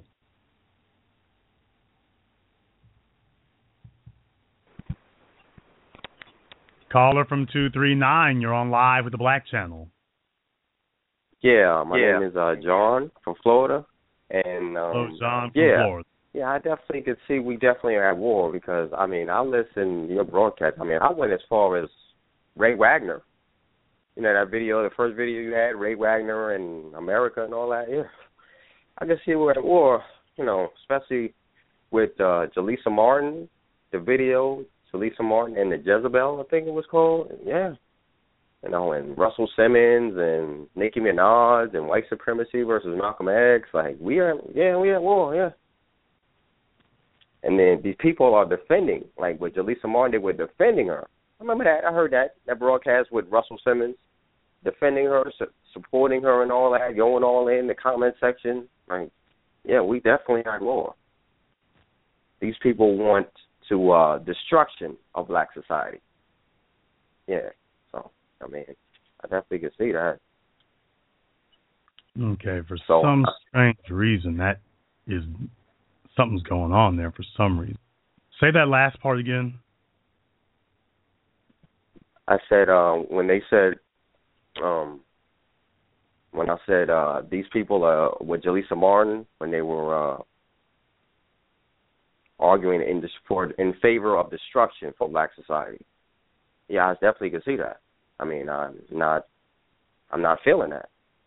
Caller from two three nine, you're on live with the Black Channel. Yeah, my yeah. name is uh, John from Florida. And um, Hello, John from yeah, Florida. Yeah, I definitely could see we definitely are at war because, I mean, I listen to your broadcast. I mean, I went as far as Ray Wagner. You know, that video, the first video you had, Ray Wagner and America and all that. Yeah, I can see we're at war, you know, especially with uh, Jaleesa Martin, the video, Jaleesa Martin and the Jezebel, I think it was called. Yeah. You know, and Russell Simmons and Nicki Minaj and white supremacy versus Malcolm X. Like, we are, yeah, we at war, yeah. And then these people are defending, like with Jaleesa Martin, they were defending her. I remember that. I heard that, that broadcast with Russell Simmons, defending her, su- supporting her and all that, going all in the comment section. Like, yeah, we definitely had war. These people want to uh, destruction of black society. Yeah, so, I mean, I definitely can see that. Okay, for So, some uh, strange reason, that is... something's going on there for some reason. Say that last part again. I said uh, when they said, um, when I said uh, these people uh, with Jaleesa Martin, when they were uh, arguing in, this, for, in favor of destruction for black society. Yeah, I definitely can see that. I mean, I'm not, I'm not feeling that.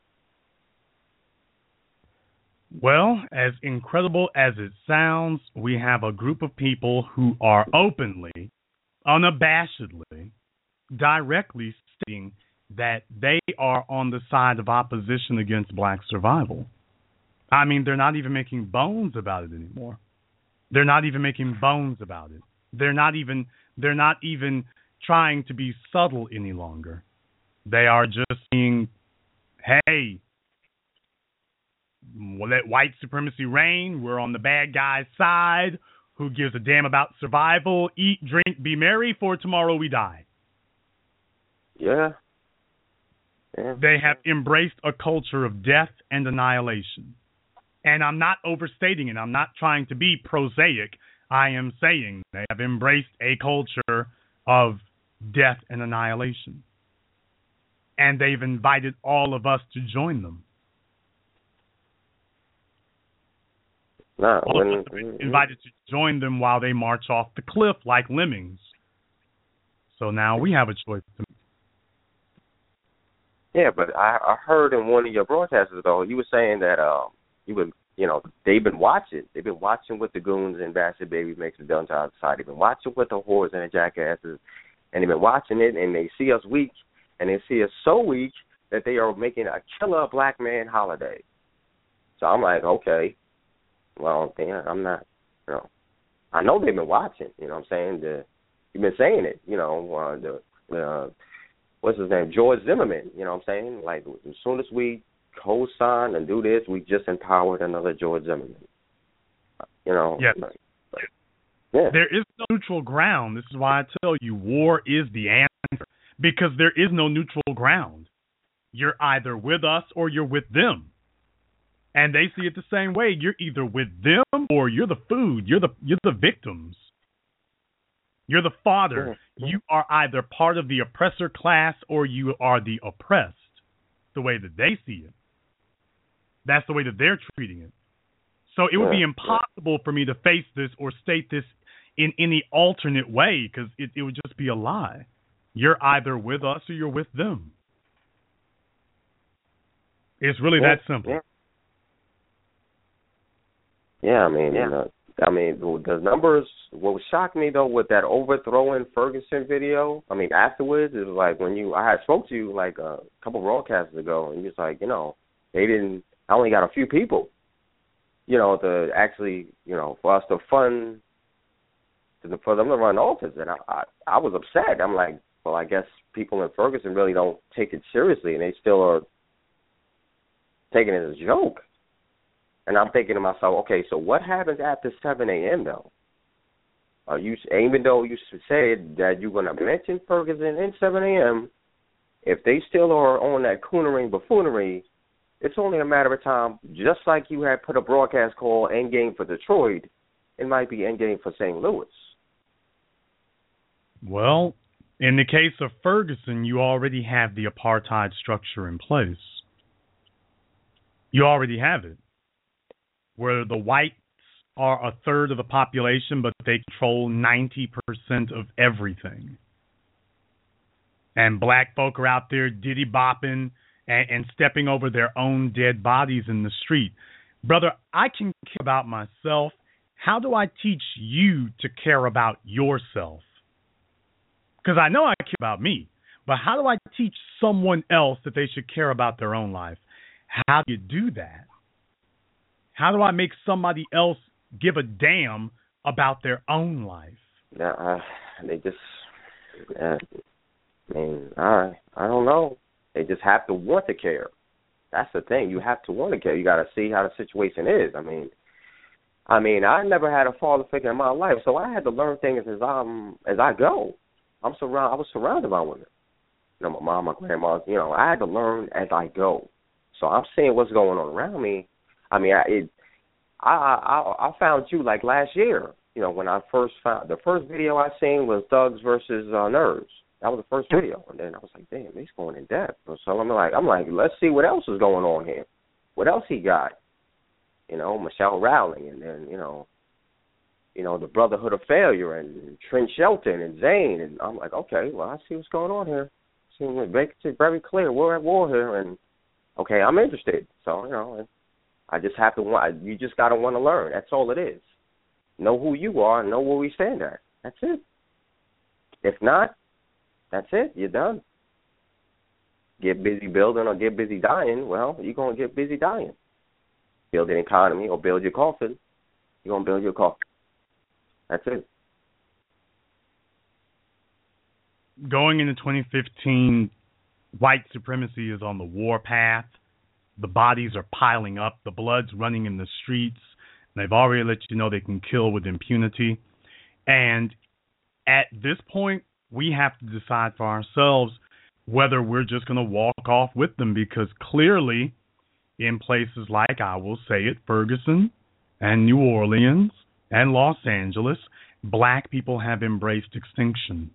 Well, as incredible as it sounds, we have a group of people who are openly, unabashedly, directly stating that they are on the side of opposition against black survival. I mean, they're not even making bones about it anymore. They're not even making bones about it. They're not even they're not even trying to be subtle any longer. They are just saying, hey, we'll let white supremacy reign. We're on the bad guy's side. Who gives a damn about survival? Eat, drink, be merry, for tomorrow we die. Yeah. yeah. They have embraced a culture of death and annihilation. And I'm not overstating it. I'm not trying to be prosaic. I am saying they have embraced a culture of death and annihilation. And they've invited all of us to join them. No, All when, of us have been invited to join them while they march off the cliff like lemmings. So now we have a choice to make. Yeah, but I, I heard in one of your broadcasts, though, you were saying that um, you would, you know, they've been watching. They've been watching what the goons and bastard babies makes it done to our society. They've been watching what the whores and the jackasses, and they've been watching it, and they see us weak, and they see us so weak that they are making a killer black man holiday. So I'm like, okay, well, damn, I'm not, you know, I know they've been watching. You know what I'm saying? The, you've been saying it, you know, uh, the, the uh, what's his name, George Zimmerman, you know what I'm saying? Like, as soon as we co-sign and do this, we just empowered another George Zimmerman. You know? Yes. Like, like, yeah. There is no neutral ground. This is why I tell you, war is the answer. Because there is no neutral ground. You're either with us or you're with them. And they see it the same way. You're either with them or you're the food. You're the you're the victims. You're the fodder. Yeah. You are either part of the oppressor class or you are the oppressed, the way that they see it. That's the way that they're treating it. So it would be impossible for me to face this or state this in any alternate way because it, it would just be a lie. You're either with us or you're with them. It's really yeah, that simple. Yeah, yeah I mean, Yeah. Uh, I mean, the numbers, what shocked me, though, with that overthrowing Ferguson video, I mean, afterwards, it was like when you, I had spoke to you, like, a couple broadcasts ago, and you was like, you know, they didn't, I only got a few people, you know, to actually, you know, for us to fund, to, for them to run office. And I, I, I was upset. I'm like, well, I guess people in Ferguson really don't take it seriously, and they still are taking it as a joke. And I'm thinking to myself, okay, so what happens after seven a.m., though? Are you, even though you said that you're going to mention Ferguson in seven a.m., if they still are on that coonering buffoonery, it's only a matter of time. Just like you had put a broadcast call endgame for Detroit, it might be endgame for Saint Louis. Well, in the case of Ferguson, you already have the apartheid structure in place. You already have it, where the whites are a third of the population, but they control ninety percent of everything. And black folk are out there diddy bopping and, and stepping over their own dead bodies in the street. Brother, I can care about myself. How do I teach you to care about yourself? Because I know I care about me, but how do I teach someone else that they should care about their own life? How do you do that? How do I make somebody else give a damn about their own life? Yeah, uh, they just, uh, I mean, I, I don't know. They just have to want to care. That's the thing. You have to want to care. You got to see how the situation is. I mean, I mean, I never had a father figure in my life, so I had to learn things as I'm as I go. I'm surround. I was surrounded by women. You know, my mom, my grandma. You know, I had to learn as I go. So I'm seeing what's going on around me. I mean, I it, I, I I found you like last year. You know, when I first found the first video I seen was Thugs versus uh, Nerds. That was the first video, and then I was like, damn, he's going in depth. So I'm like, I'm like, let's see what else is going on here. What else he got? You know, Michelle Rowling, and then you know, you know, the Brotherhood of Failure, and Trent Shelton, and Zayn, and I'm like, okay, well, I see what's going on here. It makes it very clear we're at war here, and okay, I'm interested. So you know, I just have to want. You just got to want to learn. That's all it is. Know who you are, and know where we stand at. That's it. If not, that's it. You're done. Get busy building or get busy dying. Well, you're gonna get busy dying. Build an economy or build your coffin. You're gonna build your coffin. That's it. Going into twenty fifteen, white supremacy is on the warpath. The bodies are piling up. The blood's running in the streets. They've already let you know they can kill with impunity. And at this point, we have to decide for ourselves whether we're just going to walk off with them, because clearly in places like, I will say it, Ferguson and New Orleans and Los Angeles, black people have embraced extinction.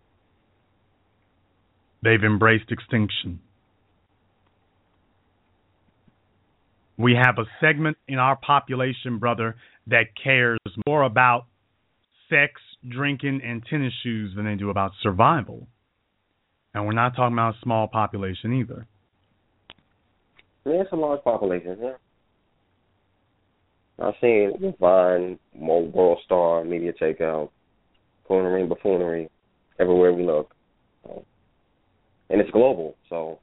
They've embraced extinction. We have a segment in our population, brother, that cares more about sex, drinking, and tennis shoes than they do about survival. And we're not talking about a small population either. Yeah, it's a large population, yeah. I've seen Vine, World Star, Media Takeout, Coonery, Buffoonery, everywhere we look. So, and it's global, so.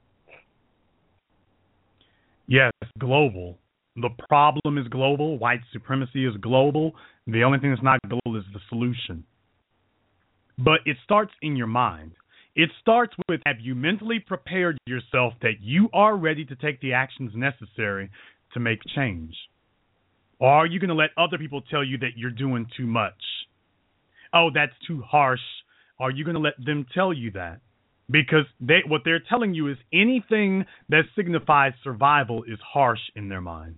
Yes, global. The problem is global. White supremacy is global. The only thing that's not global is the solution. But it starts in your mind. It starts with, have you mentally prepared yourself that you are ready to take the actions necessary to make change? Or are you going to let other people tell you that you're doing too much? Oh, that's too harsh. Are you going to let them tell you that? Because they, what they're telling you is anything that signifies survival is harsh in their minds.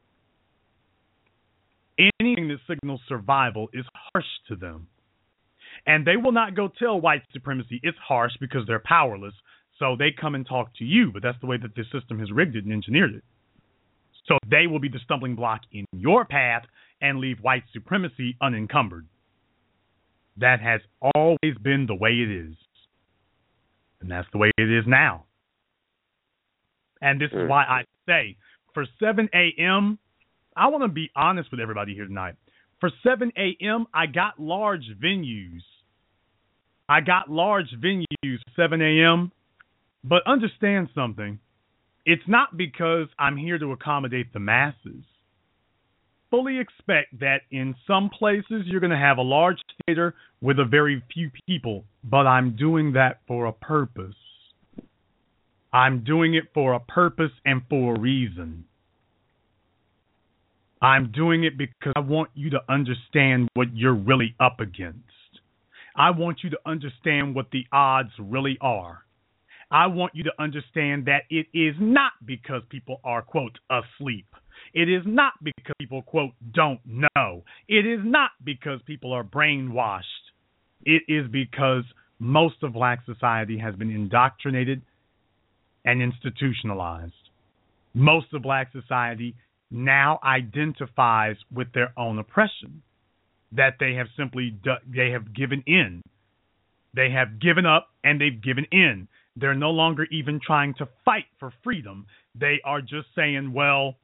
Anything that signals survival is harsh to them. And they will not go tell white supremacy it's harsh because they're powerless, so they come and talk to you. But that's the way that this system has rigged it and engineered it. So they will be the stumbling block in your path and leave white supremacy unencumbered. That has always been the way it is. And that's the way it is now. And this is why I say, for seven a.m., I want to be honest with everybody here tonight. For seven a.m., I got large venues. I got large venues for seven a.m., but understand something. It's not because I'm here to accommodate the masses. Fully expect that in some places you're going to have a large theater with a very few people, but I'm doing that for a purpose. I'm doing it for a purpose and for a reason. I'm doing it because I want you to understand what you're really up against. I want you to understand what the odds really are. I want you to understand that it is not because people are, quote, asleep. It is not because people, quote, don't know. It is not because people are brainwashed. It is because most of black society has been indoctrinated and institutionalized. Most of black society now identifies with their own oppression, that they have simply they have given in. They have given up and they've given in. They're no longer even trying to fight for freedom. They are just saying, well,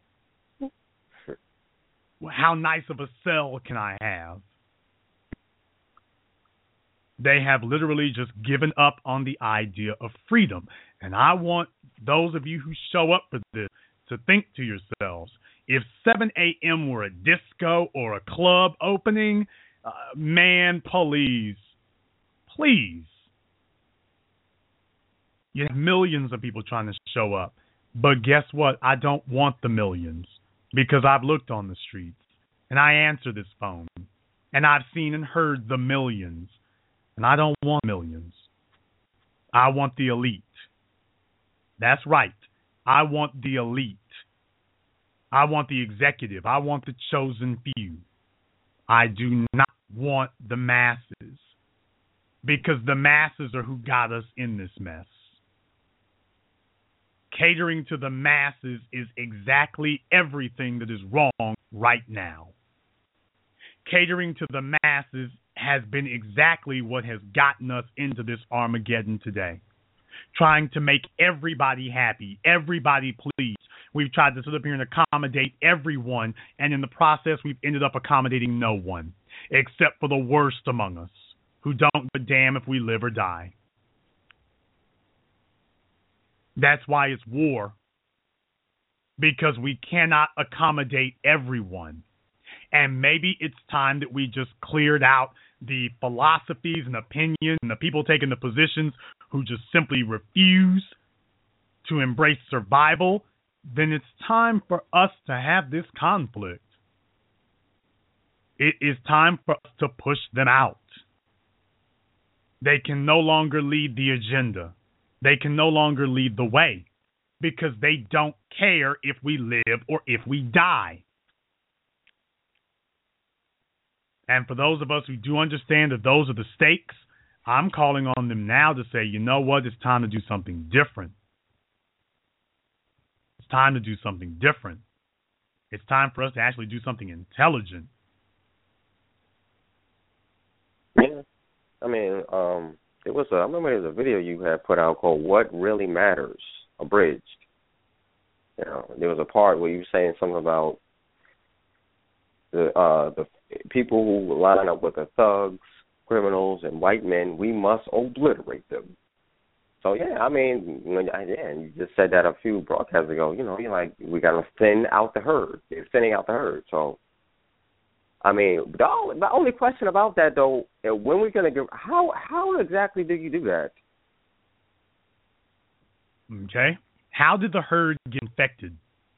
how nice of a cell can I have? They have literally just given up on the idea of freedom. And I want those of you who show up for this to think to yourselves, if seven a.m. were a disco or a club opening, uh, man, please, please. You have millions of people trying to show up. But guess what? I don't want the millions because I've looked on the streets and I answer this phone and I've seen and heard the millions. And I don't want millions. I want the elite. That's right. I want the elite. I want the executive. I want the chosen few. I do not want the masses because the masses are who got us in this mess. Catering to the masses is exactly everything that is wrong right now. Catering to the masses has been exactly what has gotten us into this Armageddon today. Trying to make everybody happy, everybody pleased. We've tried to sit up here and accommodate everyone, and in the process, we've ended up accommodating no one, except for the worst among us, who don't give a damn if we live or die. That's why it's war, because we cannot accommodate everyone. And maybe it's time that we just cleared out the philosophies and opinions and the people taking the positions who just simply refuse to embrace survival. Then it's time for us to have this conflict. It is time for us to push them out. They can no longer lead the agenda. They can no longer lead the way because they don't care if we live or if we die. And for those of us who do understand that those are the stakes, I'm calling on them now to say, you know what, it's time to do something different. It's time to do something different. It's time for us to actually do something intelligent. Yeah. I mean, um, it was a, I remember there was a video you had put out called What Really Matters, Abridged. You know, there was a part where you were saying something about the uh, the people who line up with the thugs, criminals, and white men, we must obliterate them. So, yeah, I mean, you know, yeah, you just said that a few broadcasts ago. You know, you're like, we got to thin out the herd. They're thinning out the herd. So, I mean, the only, the only question about that, though, when we're going to get, how how exactly do you do that? Okay. How did the herd get infected?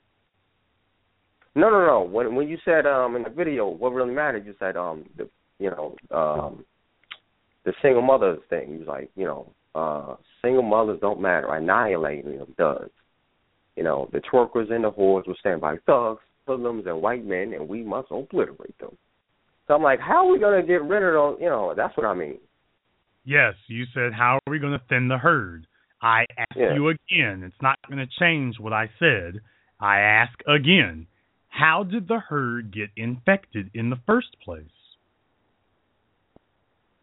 No, no, no. When when you said um in the video, what really mattered, you said um the you know um the single mothers thing. You was like, you know, uh single mothers don't matter. Annihilating them does. You know, the twerkers and the whores will stand by thugs, hoodlums, and white men, and we must obliterate them. So I'm like, how are we gonna get rid of those? You know, that's what I mean. Yes, you said, how are we going to thin the herd? I ask yeah. you again. It's not going to change what I said. I ask again. How did the herd get infected in the first place?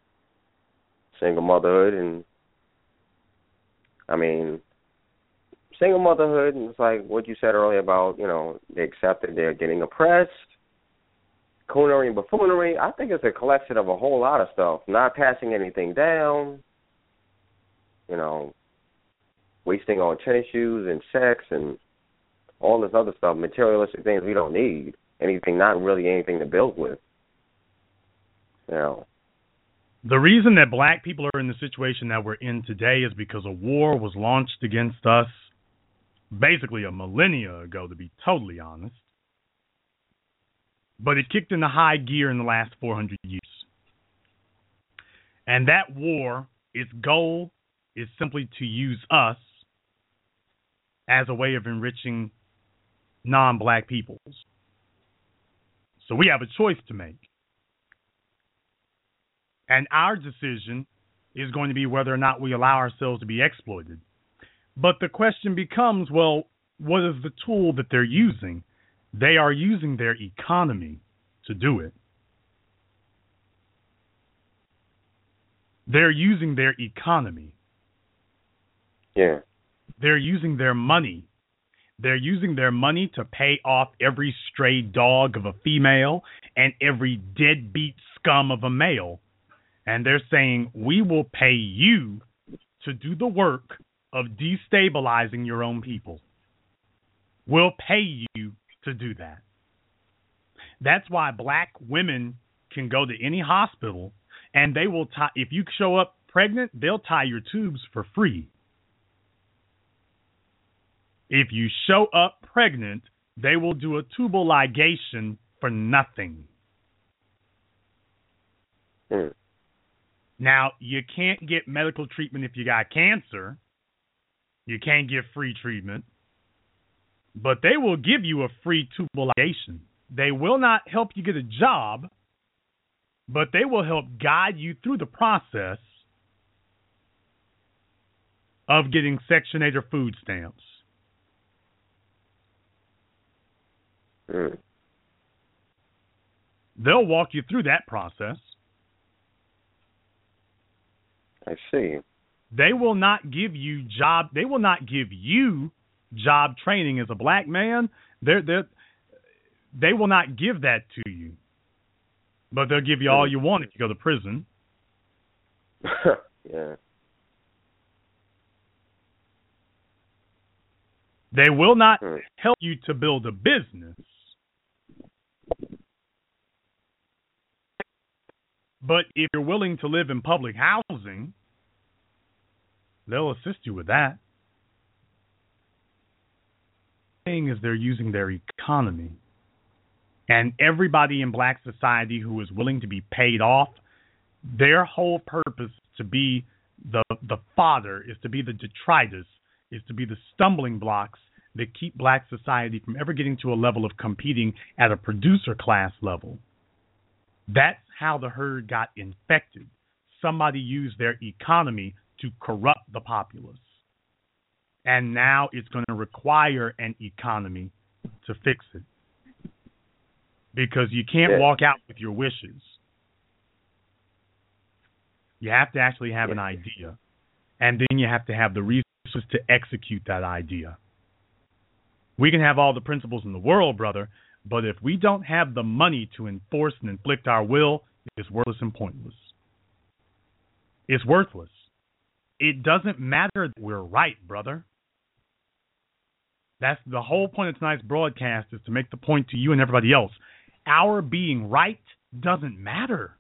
Single motherhood, and I mean, single motherhood, and it's like what you said earlier about, you know, they accept that they're getting oppressed, coonery and buffoonery. I think it's a collection of a whole lot of stuff. Not passing anything down, you know, wasting on tennis shoes and sex and all this other stuff, materialistic things we don't need. Anything, not really anything to build with. You know. The reason that black people are in the situation that we're in today is because a war was launched against us basically a millennia ago, to be totally honest. But it kicked into high gear in the last four hundred years. And that war, its goal is simply to use us as a way of enriching non-black peoples. So we have a choice to make. And our decision is going to be whether or not we allow ourselves to be exploited. But the question becomes, well, what is the tool that they're using? They are using their economy to do it. They're using their economy. Yeah. They're using their money. They're using their money to pay off every stray dog of a female and every deadbeat scum of a male. And they're saying, we will pay you to do the work of destabilizing your own people. We'll pay you to do that. That's why black women can go to any hospital and they will tie, if you show up pregnant, they'll tie your tubes for free. If you show up pregnant, they will do a tubal ligation for nothing. Mm. Now, you can't get medical treatment if you got cancer. You can't get free treatment. But they will give you a free tubal ligation. They will not help you get a job, but they will help guide you through the process of getting Section eight or food stamps. Mm. They'll walk you through that process. I see. They will not give you job. They will not give you job training as a black man. They're, they're, they will not give that to you. But they'll give you all you want if you go to prison. Yeah. They will not mm. help you to build a business. But if you're willing to live in public housing, they'll assist you with that. The thing is, they're using their economy. And everybody in black society who is willing to be paid off, their whole purpose is to be the, the fodder, is to be the detritus, is to be the stumbling blocks that keep black society from ever getting to a level of competing at a producer class level. That's how the herd got infected. Somebody used their economy to corrupt the populace. And now it's going to require an economy to fix it. Because you can't yeah. walk out with your wishes. You have to actually have yeah. an idea. And then you have to have the resources to execute that idea. We can have all the principles in the world, brother, but if we don't have the money to enforce and inflict our will, it's worthless and pointless. It's worthless. It doesn't matter that we're right, brother. That's the whole point of tonight's broadcast, is to make the point to you and everybody else. Our being right doesn't matter.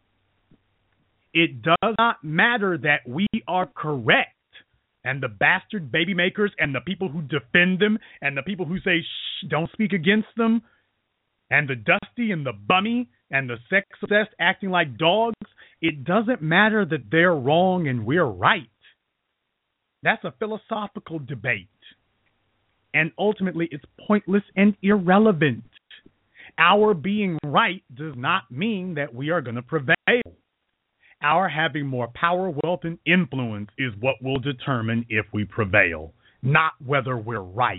It does not matter that we are correct. And the bastard baby makers and the people who defend them and the people who say, shh, don't speak against them, and the dusty and the bummy and the sex-obsessed acting like dogs, it doesn't matter that they're wrong and we're right. That's a philosophical debate. And ultimately, it's pointless and irrelevant. Our being right does not mean that we are going to prevail. Our having more power, wealth, and influence is what will determine if we prevail, not whether we're right.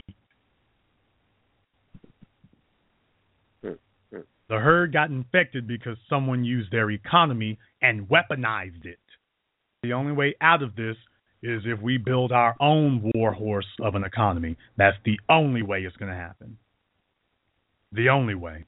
The herd got infected because someone used their economy and weaponized it. The only way out of this is if we build our own war horse of an economy. That's the only way it's going to happen. The only way.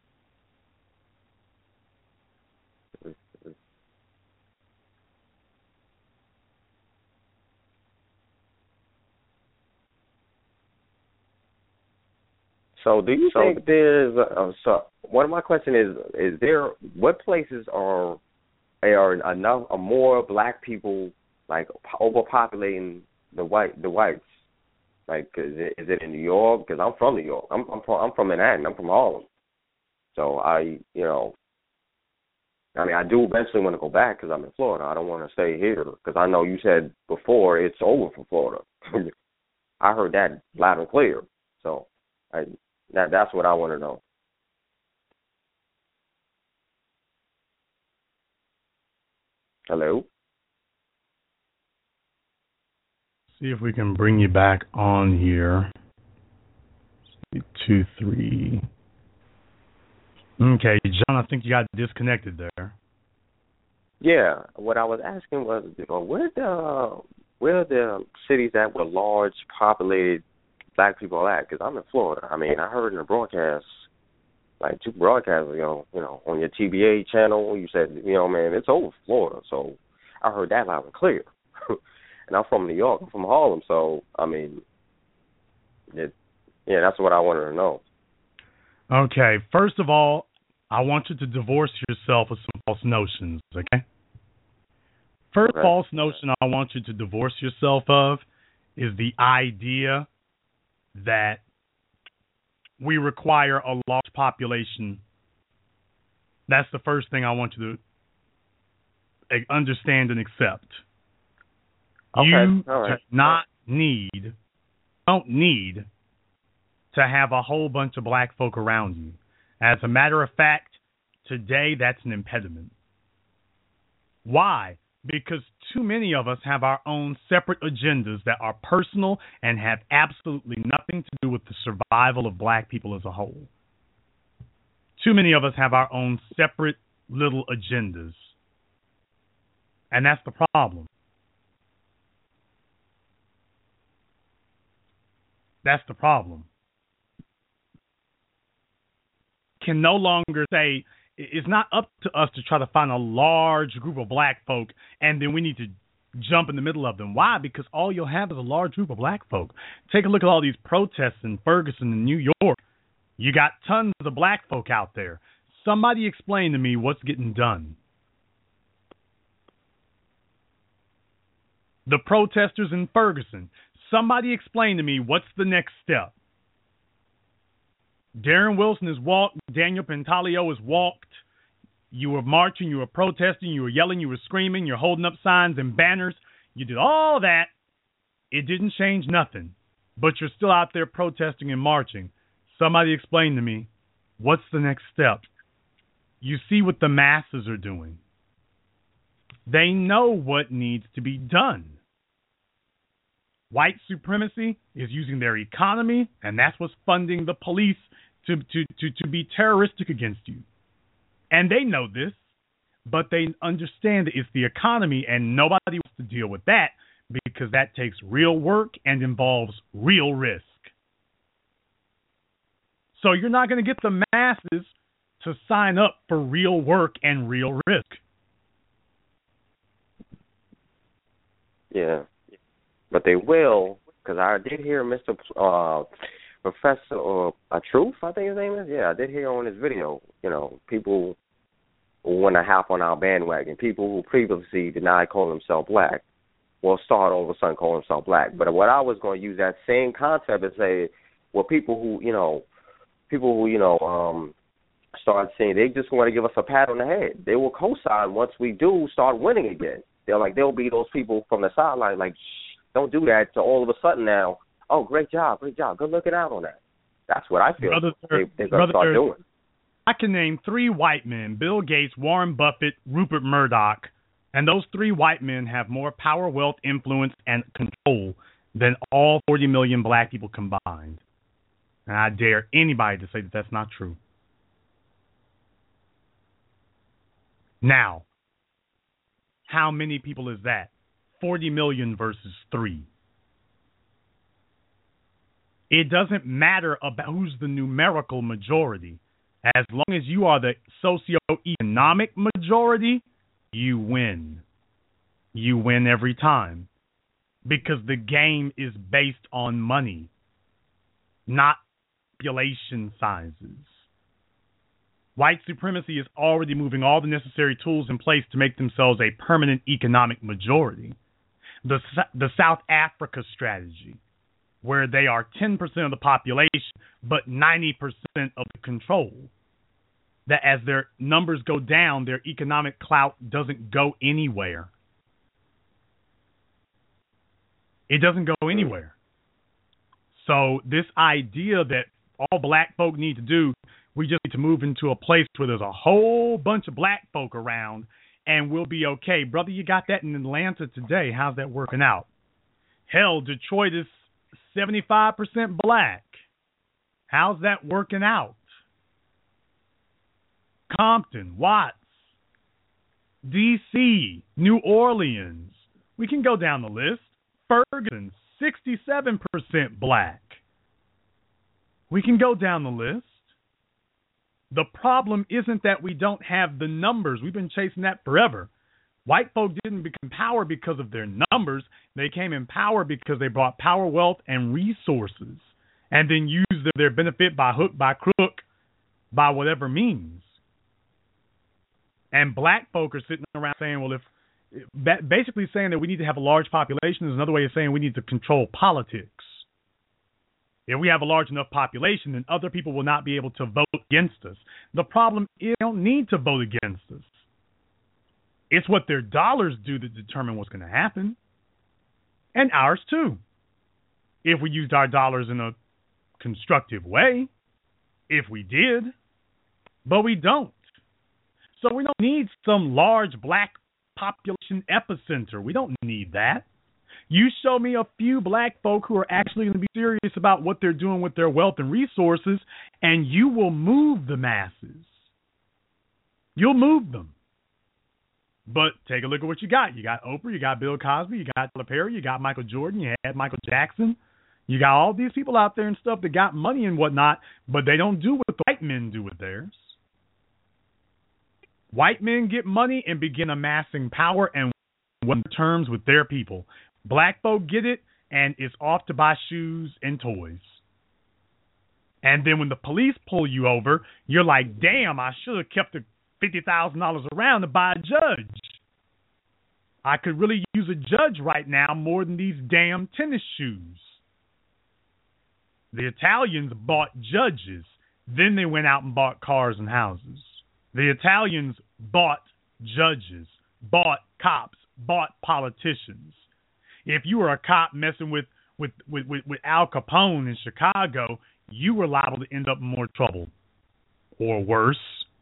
So, do you so, think there's uh, so? One of my questions is: Is there what places are are enough, are more black people like overpopulating the white the whites? Like, is it is it in New York? Because I'm from New York. I'm I'm from, I'm from Manhattan. I'm from Harlem. So I, you know, I mean, I do eventually want to go back because I'm in Florida. I don't want to stay here because I know you said before it's over for Florida. I heard that loud and clear. So I. That that's what I want to know. Hello? See if we can bring you back on here. Two, three. Okay, John, I think you got disconnected there. Yeah, what I was asking was, you know, where the where are the cities that were large, populated black people at? Because I'm in Florida. I mean, I heard in the broadcast, like two broadcasts ago, you know, on your T B A channel, you said, you know, man, it's over Florida. So I heard that loud and clear. And I'm from New York. I'm from Harlem. So, I mean, it, yeah, that's what I wanted to know. Okay. First of all, I want you to divorce yourself of some false notions, okay? First okay. false notion I want you to divorce yourself of is the idea that we require a large population. That's the first thing I want you to understand and accept. Okay. You All right. do not need, don't need to have a whole bunch of black folk around you. As a matter of fact, today that's an impediment. Why? Because too many of us have our own separate agendas that are personal and have absolutely nothing to do with the survival of black people as a whole. Too many of us have our own separate little agendas. And that's the problem. That's the problem. Can no longer say, it's not up to us to try to find a large group of black folk and then we need to jump in the middle of them. Why? Because all you'll have is a large group of black folk. Take a look at all these protests in Ferguson and New York. You got tons of black folk out there. Somebody explain to me what's getting done. The protesters in Ferguson. Somebody explain to me what's the next step. Darren Wilson has walked. Daniel Pantaleo has walked. You were marching. You were protesting. You were yelling. You were screaming. You're holding up signs and banners. You did all that. It didn't change nothing. But you're still out there protesting and marching. Somebody explain to me, what's the next step? You see what the masses are doing. They know what needs to be done. White supremacy is using their economy, and that's what's funding the police to, to, to, to be terroristic against you. And they know this, but they understand that it's the economy, and nobody wants to deal with that because that takes real work and involves real risk. So you're not going to get the masses to sign up for real work and real risk. Yeah. But they will, because I did hear Mister Uh, Professor uh, a Truth, I think his name is. Yeah, I did hear on his video, you know, people who want to hop on our bandwagon, people who previously denied calling themselves black, will start all of a sudden calling themselves black. But what I was going to use that same concept and say, well, people who, you know, people who, you know, um, start saying they just want to give us a pat on the head. They will co-sign once we do start winning again. They're like, they'll be those people from the sideline like, shh, don't do that. So all of a sudden now, oh, great job, great job, good looking out on that. That's what I feel brother, they, they're going to start doing. I can name three white men, Bill Gates, Warren Buffett, Rupert Murdoch, and those three white men have more power, wealth, influence, and control than all forty million black people combined. And I dare anybody to say that that's not true. Now, how many people is that? forty million versus three. It doesn't matter about who's the numerical majority. As long as you are the socioeconomic majority, you win. You win every time. Because the game is based on money, not population sizes. White supremacy is already moving all the necessary tools in place to make themselves a permanent economic majority. The, the South Africa strategy, where they are ten percent of the population, but ninety percent of the control. That as their numbers go down, their economic clout doesn't go anywhere. It doesn't go anywhere. So this idea that all black folk need to do, we just need to move into a place where there's a whole bunch of black folk around and we'll be okay. Brother, you got that in Atlanta today. How's that working out? Hell, Detroit is seventy-five percent black. How's that working out? Compton, Watts, D C, New Orleans. We can go down the list. Ferguson, sixty-seven percent black. We can go down the list. The problem isn't that we don't have the numbers. We've been chasing that forever. White folk didn't become power because of their numbers. They came in power because they brought power, wealth, and resources, and then used their benefit by hook, by crook, by whatever means. And black folk are sitting around saying, well, if basically saying that we need to have a large population is another way of saying we need to control politics. If we have a large enough population, then other people will not be able to vote against us. The problem is they don't need to vote against us. It's what their dollars do that determine what's going to happen. And ours too. If we used our dollars in a constructive way. If we did. But we don't. So we don't need some large black population epicenter. We don't need that. You show me a few black folk who are actually going to be serious about what they're doing with their wealth and resources, and you will move the masses. You'll move them. But take a look at what you got. You got Oprah, you got Bill Cosby, you got Tyler Perry, you got Michael Jordan, you had Michael Jackson. You got all these people out there and stuff that got money and whatnot, but they don't do what the white men do with theirs. White men get money and begin amassing power and on terms with their people. Black folk get it and it's off to buy shoes and toys. And then when the police pull you over, you're like, damn, I should have kept the fifty thousand dollars around to buy a judge. I could really use a judge right now more than these damn tennis shoes. The Italians bought judges. Then they went out and bought cars and houses. The Italians bought judges, bought cops, bought politicians. If you were a cop messing with, with, with, with, with Al Capone in Chicago, you were liable to end up in more trouble or worse.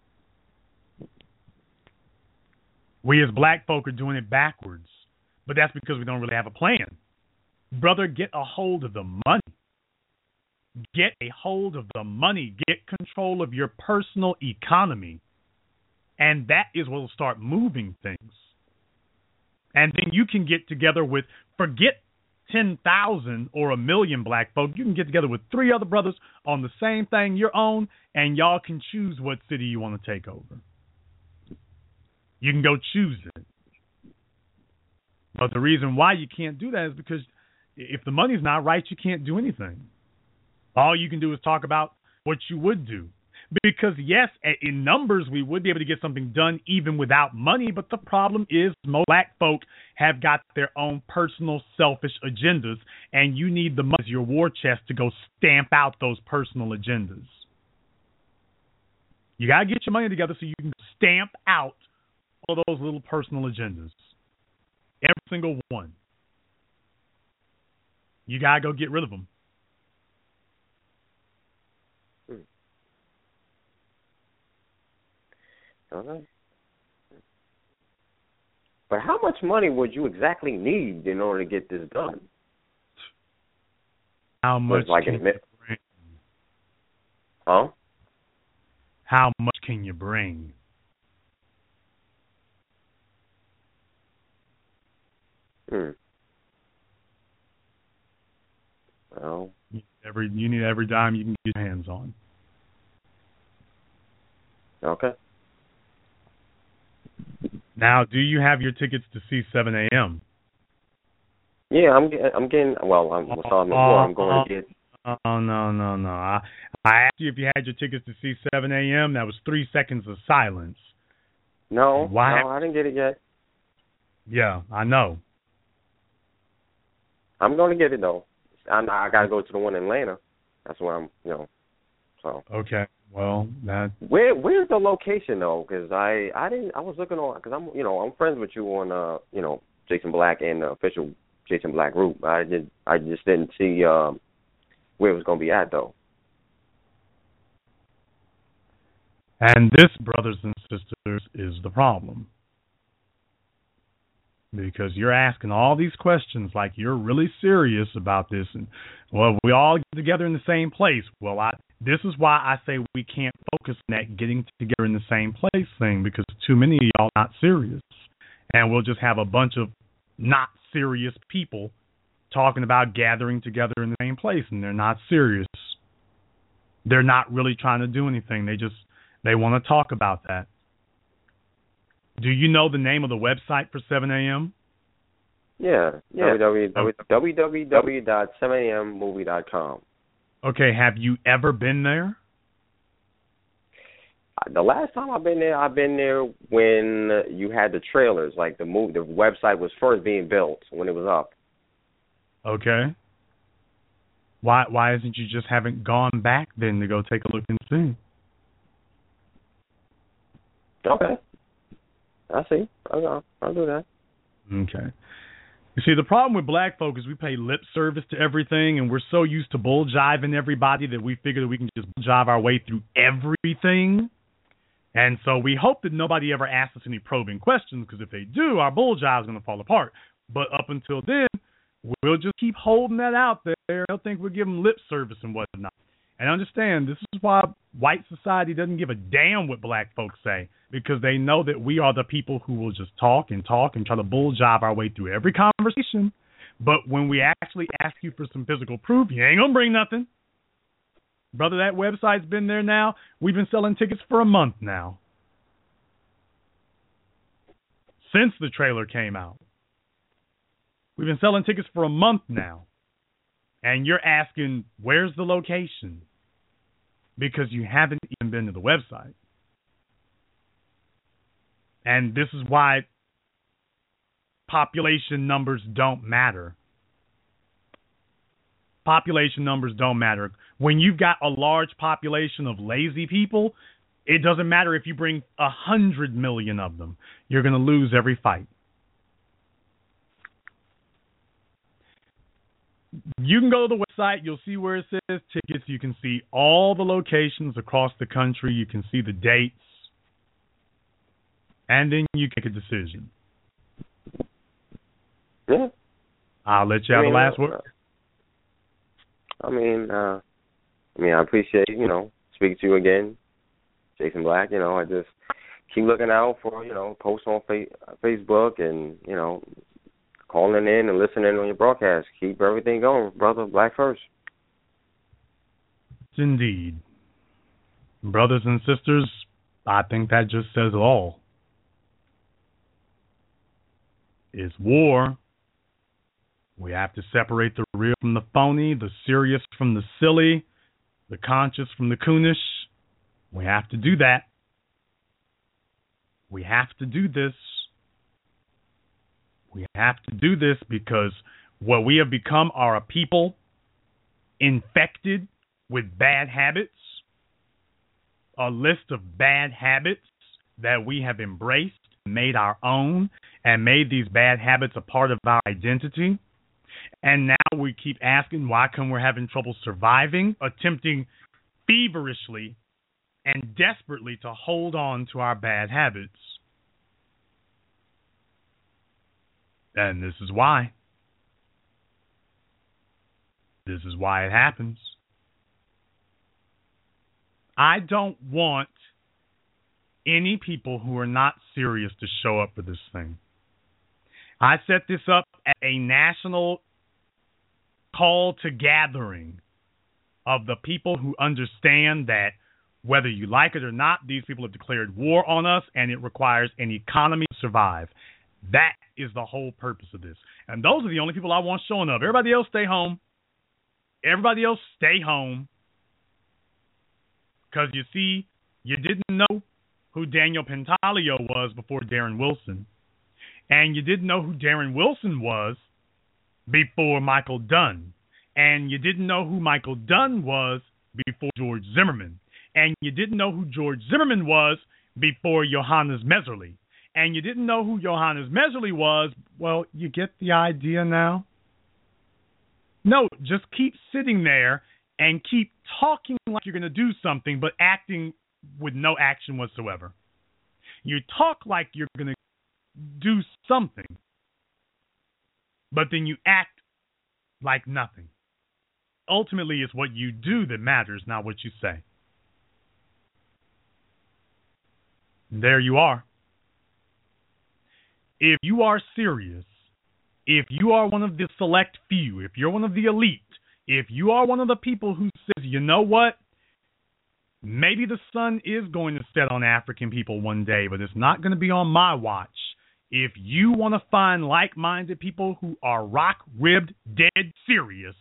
We as black folk are doing it backwards, but that's because we don't really have a plan. Brother, get a hold of the money. Get a hold of the money. Get control of your personal economy. And that is what will start moving things. And then you can get together with, forget ten thousand or a million black folk. You can get together with three other brothers on the same thing you're on, and y'all can choose what city you want to take over. You can go choose it. But the reason why you can't do that is because if the money's not right, you can't do anything. All you can do is talk about what you would do. Because, yes, in numbers, we would be able to get something done even without money. But the problem is most black folk have got their own personal selfish agendas. And you need the money as your war chest to go stamp out those personal agendas. You got to get your money together so you can stamp out all those little personal agendas. Every single one. You got to go get rid of them. Uh-huh. But how much money would you exactly need in order to get this done? How much like can you bring? Huh? How much can you bring? Hmm. Well, Every you need every dime you can get your hands on. okay. Now, do you have your tickets to see seven a.m.? Yeah, I'm getting. I'm getting. Well, I'm. Well, I'm, before, I'm going to get. Oh no no no! I, I asked you if you had your tickets to see seven a.m. That was three seconds of silence. No, Why? no, I didn't get it yet. Yeah, I know. I'm going to get it though. I, I got to go to the one in Atlanta. That's where I'm. You know. So. Okay. Well, that. Where Where's the location though? Because I I didn't. I was looking on. Because I'm. You know. I'm friends with you on. Uh. You know. Jason Black and the official Jason Black group. I did. I just didn't see. Um. Where it was going to be at though. And this, brothers and sisters, is the problem. Because you're asking all these questions like you're really serious about this. And, well, we all get together in the same place. Well, I, this is why I say we can't focus on that getting together in the same place thing, because too many of y'all are not serious. And we'll just have a bunch of not serious people talking about gathering together in the same place, and they're not serious. They're not really trying to do anything. They just, they want to talk about that. Do you know the name of the website for seven a.m.? Yeah, yeah. w w w dot seven a m movie dot com. Okay, have you ever been there? The last time I've been there, I've been there when you had the trailers, like the move. The website was first being built when it was up. Okay. Why why isn't you just haven't gone back then to go take a look and see? Okay. I see. I'll, I'll do that. Okay. You see, the problem with black folk is we pay lip service to everything, and we're so used to bull jiving everybody that we figure that we can just jive our way through everything. And so we hope that nobody ever asks us any probing questions, because if they do, our bull jive is going to fall apart. But up until then, we'll just keep holding that out there. They'll think we'll give them lip service and whatnot. And understand, this is why white society doesn't give a damn what black folks say, because they know that we are the people who will just talk and talk and try to bull jive our way through every conversation. But when we actually ask you for some physical proof, you ain't going to bring nothing. Brother, that website's been there now. We've been selling tickets for a month now. Since the trailer came out. We've been selling tickets for a month now. And you're asking, where's the location? Because you haven't even been to the website. And this is why population numbers don't matter. Population numbers don't matter. When you've got a large population of lazy people, it doesn't matter if you bring a hundred million of them. You're going to lose every fight. You can go to the website. You'll see where it says tickets. You can see all the locations across the country. You can see the dates. And then you can make a decision. Yeah. I'll let you have I mean, the last uh, word. I mean, uh, I mean, I appreciate, you know, speaking to you again, Jason Black. You know, I just keep looking out for, you know, posts on fa- Facebook and, you know, calling in and listening on your broadcast. Keep everything going, brother. Black first. Indeed. Brothers and sisters, I think that just says it all. It's war. We have to separate the real from the phony, the serious from the silly, the conscious from the coonish. We have to do that. We have to do this. We have to do this because what we have become are a people infected with bad habits, a list of bad habits that we have embraced, made our own, and made these bad habits a part of our identity. And now we keep asking why come we're having trouble surviving, attempting feverishly and desperately to hold on to our bad habits. And this is why. This is why it happens. I don't want any people who are not serious to show up for this thing. I set this up at a national call to gathering of the people who understand that whether you like it or not, these people have declared war on us, and it requires an economy to survive. That is the whole purpose of this. And those are the only people I want showing up. Everybody else stay home. Everybody else stay home. Because you see, you didn't know who Daniel Pantaleo was before Darren Wilson. And you didn't know who Darren Wilson was before Michael Dunn. And you didn't know who Michael Dunn was before George Zimmerman. And you didn't know who George Zimmerman was before Johannes Messerly. And you didn't know who Johannes Messerly was. Well, you get the idea now? No, just keep sitting there and keep talking like you're going to do something, but acting with no action whatsoever. You talk like you're going to do something, but then you act like nothing. Ultimately, it's what you do that matters, not what you say. There you are. If you are serious, if you are one of the select few, if you're one of the elite, if you are one of the people who says, you know what, maybe the sun is going to set on African people one day, but it's not going to be on my watch. If you want to find like-minded people who are rock-ribbed, dead serious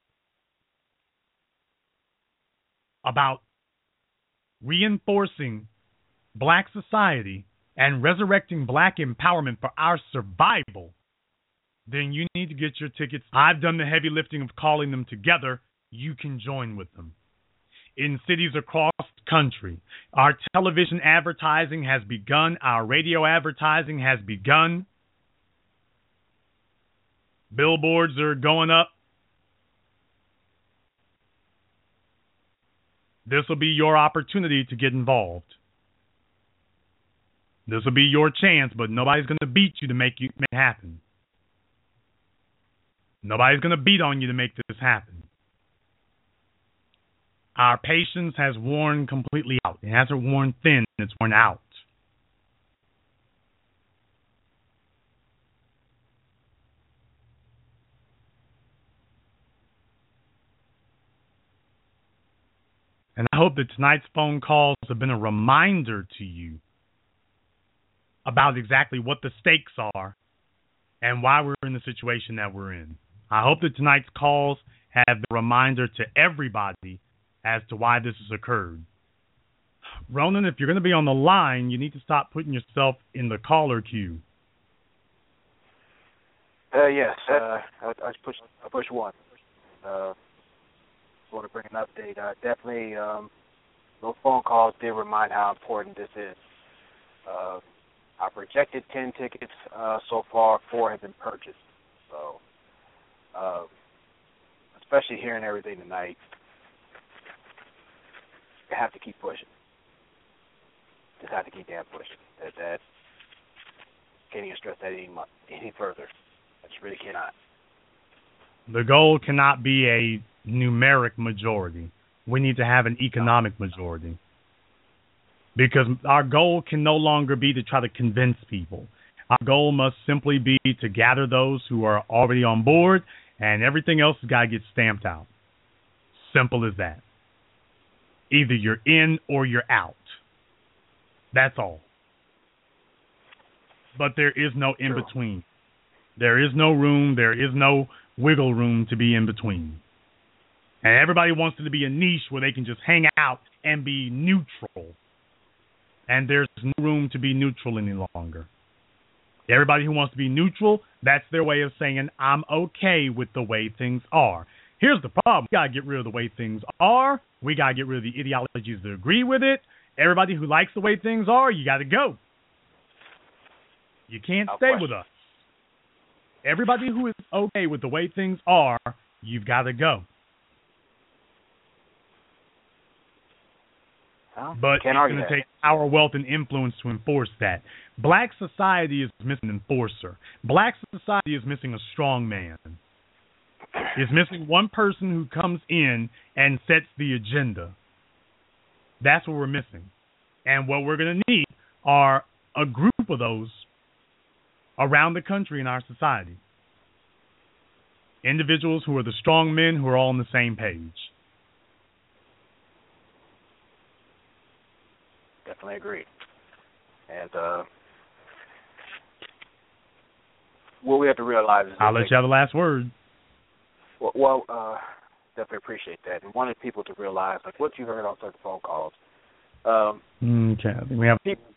about reinforcing black society and resurrecting black empowerment for our survival, then you need to get your tickets. I've done the heavy lifting of calling them together. You can join with them. In cities across the country, our television advertising has begun. Our radio advertising has begun. Billboards are going up. This will be your opportunity to get involved. This will be your chance, but nobody's going to beat you to make, you, make it happen. Nobody's going to beat on you to make this happen. Our patience has worn completely out. It hasn't worn thin, it's worn out. And I hope that tonight's phone calls have been a reminder to you about exactly what the stakes are and why we're in the situation that we're in. I hope that tonight's calls have been a reminder to everybody as to why this has occurred. Ronan, if you're going to be on the line, you need to stop putting yourself in the caller queue. Uh, yes, uh, I, I pushed I pushed one. Uh, want to bring an update. Uh, definitely, um, those phone calls did remind how important this is. Uh, I projected ten tickets. Uh, so far, four have been purchased. So, uh, especially hearing everything tonight, you have to keep pushing. Just have to keep damn pushing. That that can't even stress that any any further. I just really cannot. The goal cannot be a numeric majority. We need to have an economic majority. Because our goal can no longer be to try to convince people. Our goal must simply be to gather those who are already on board, and everything else has got to get stamped out. Simple as that. Either you're in or you're out. That's all. But there is no in-between. There is no room, there is no wiggle room to be in between. And everybody wants it to be a niche where they can just hang out and be neutral. And there's no room to be neutral any longer. Everybody who wants to be neutral, that's their way of saying, I'm okay with the way things are. Here's the problem. We got to get rid of the way things are. We got to get rid of the ideologies that agree with it. Everybody who likes the way things are, you got to go. You can't No stay question. with us. Everybody who is okay with the way things are, you've got to go. Well, But it's can't going argue to that. take power, wealth, and influence to enforce that. Black society is missing an enforcer. Black society is missing a strong man. It's missing one person who comes in and sets the agenda. That's what we're missing. And what we're going to need are a group of those around the country in our society. Individuals who are the strong men who are all on the same page. Definitely agree. And uh, what we have to realize is... I'll let you have the last word. Well, well uh, definitely appreciate that. And wanted people to realize, like what you heard on certain phone calls. Um, okay, I think we have... People,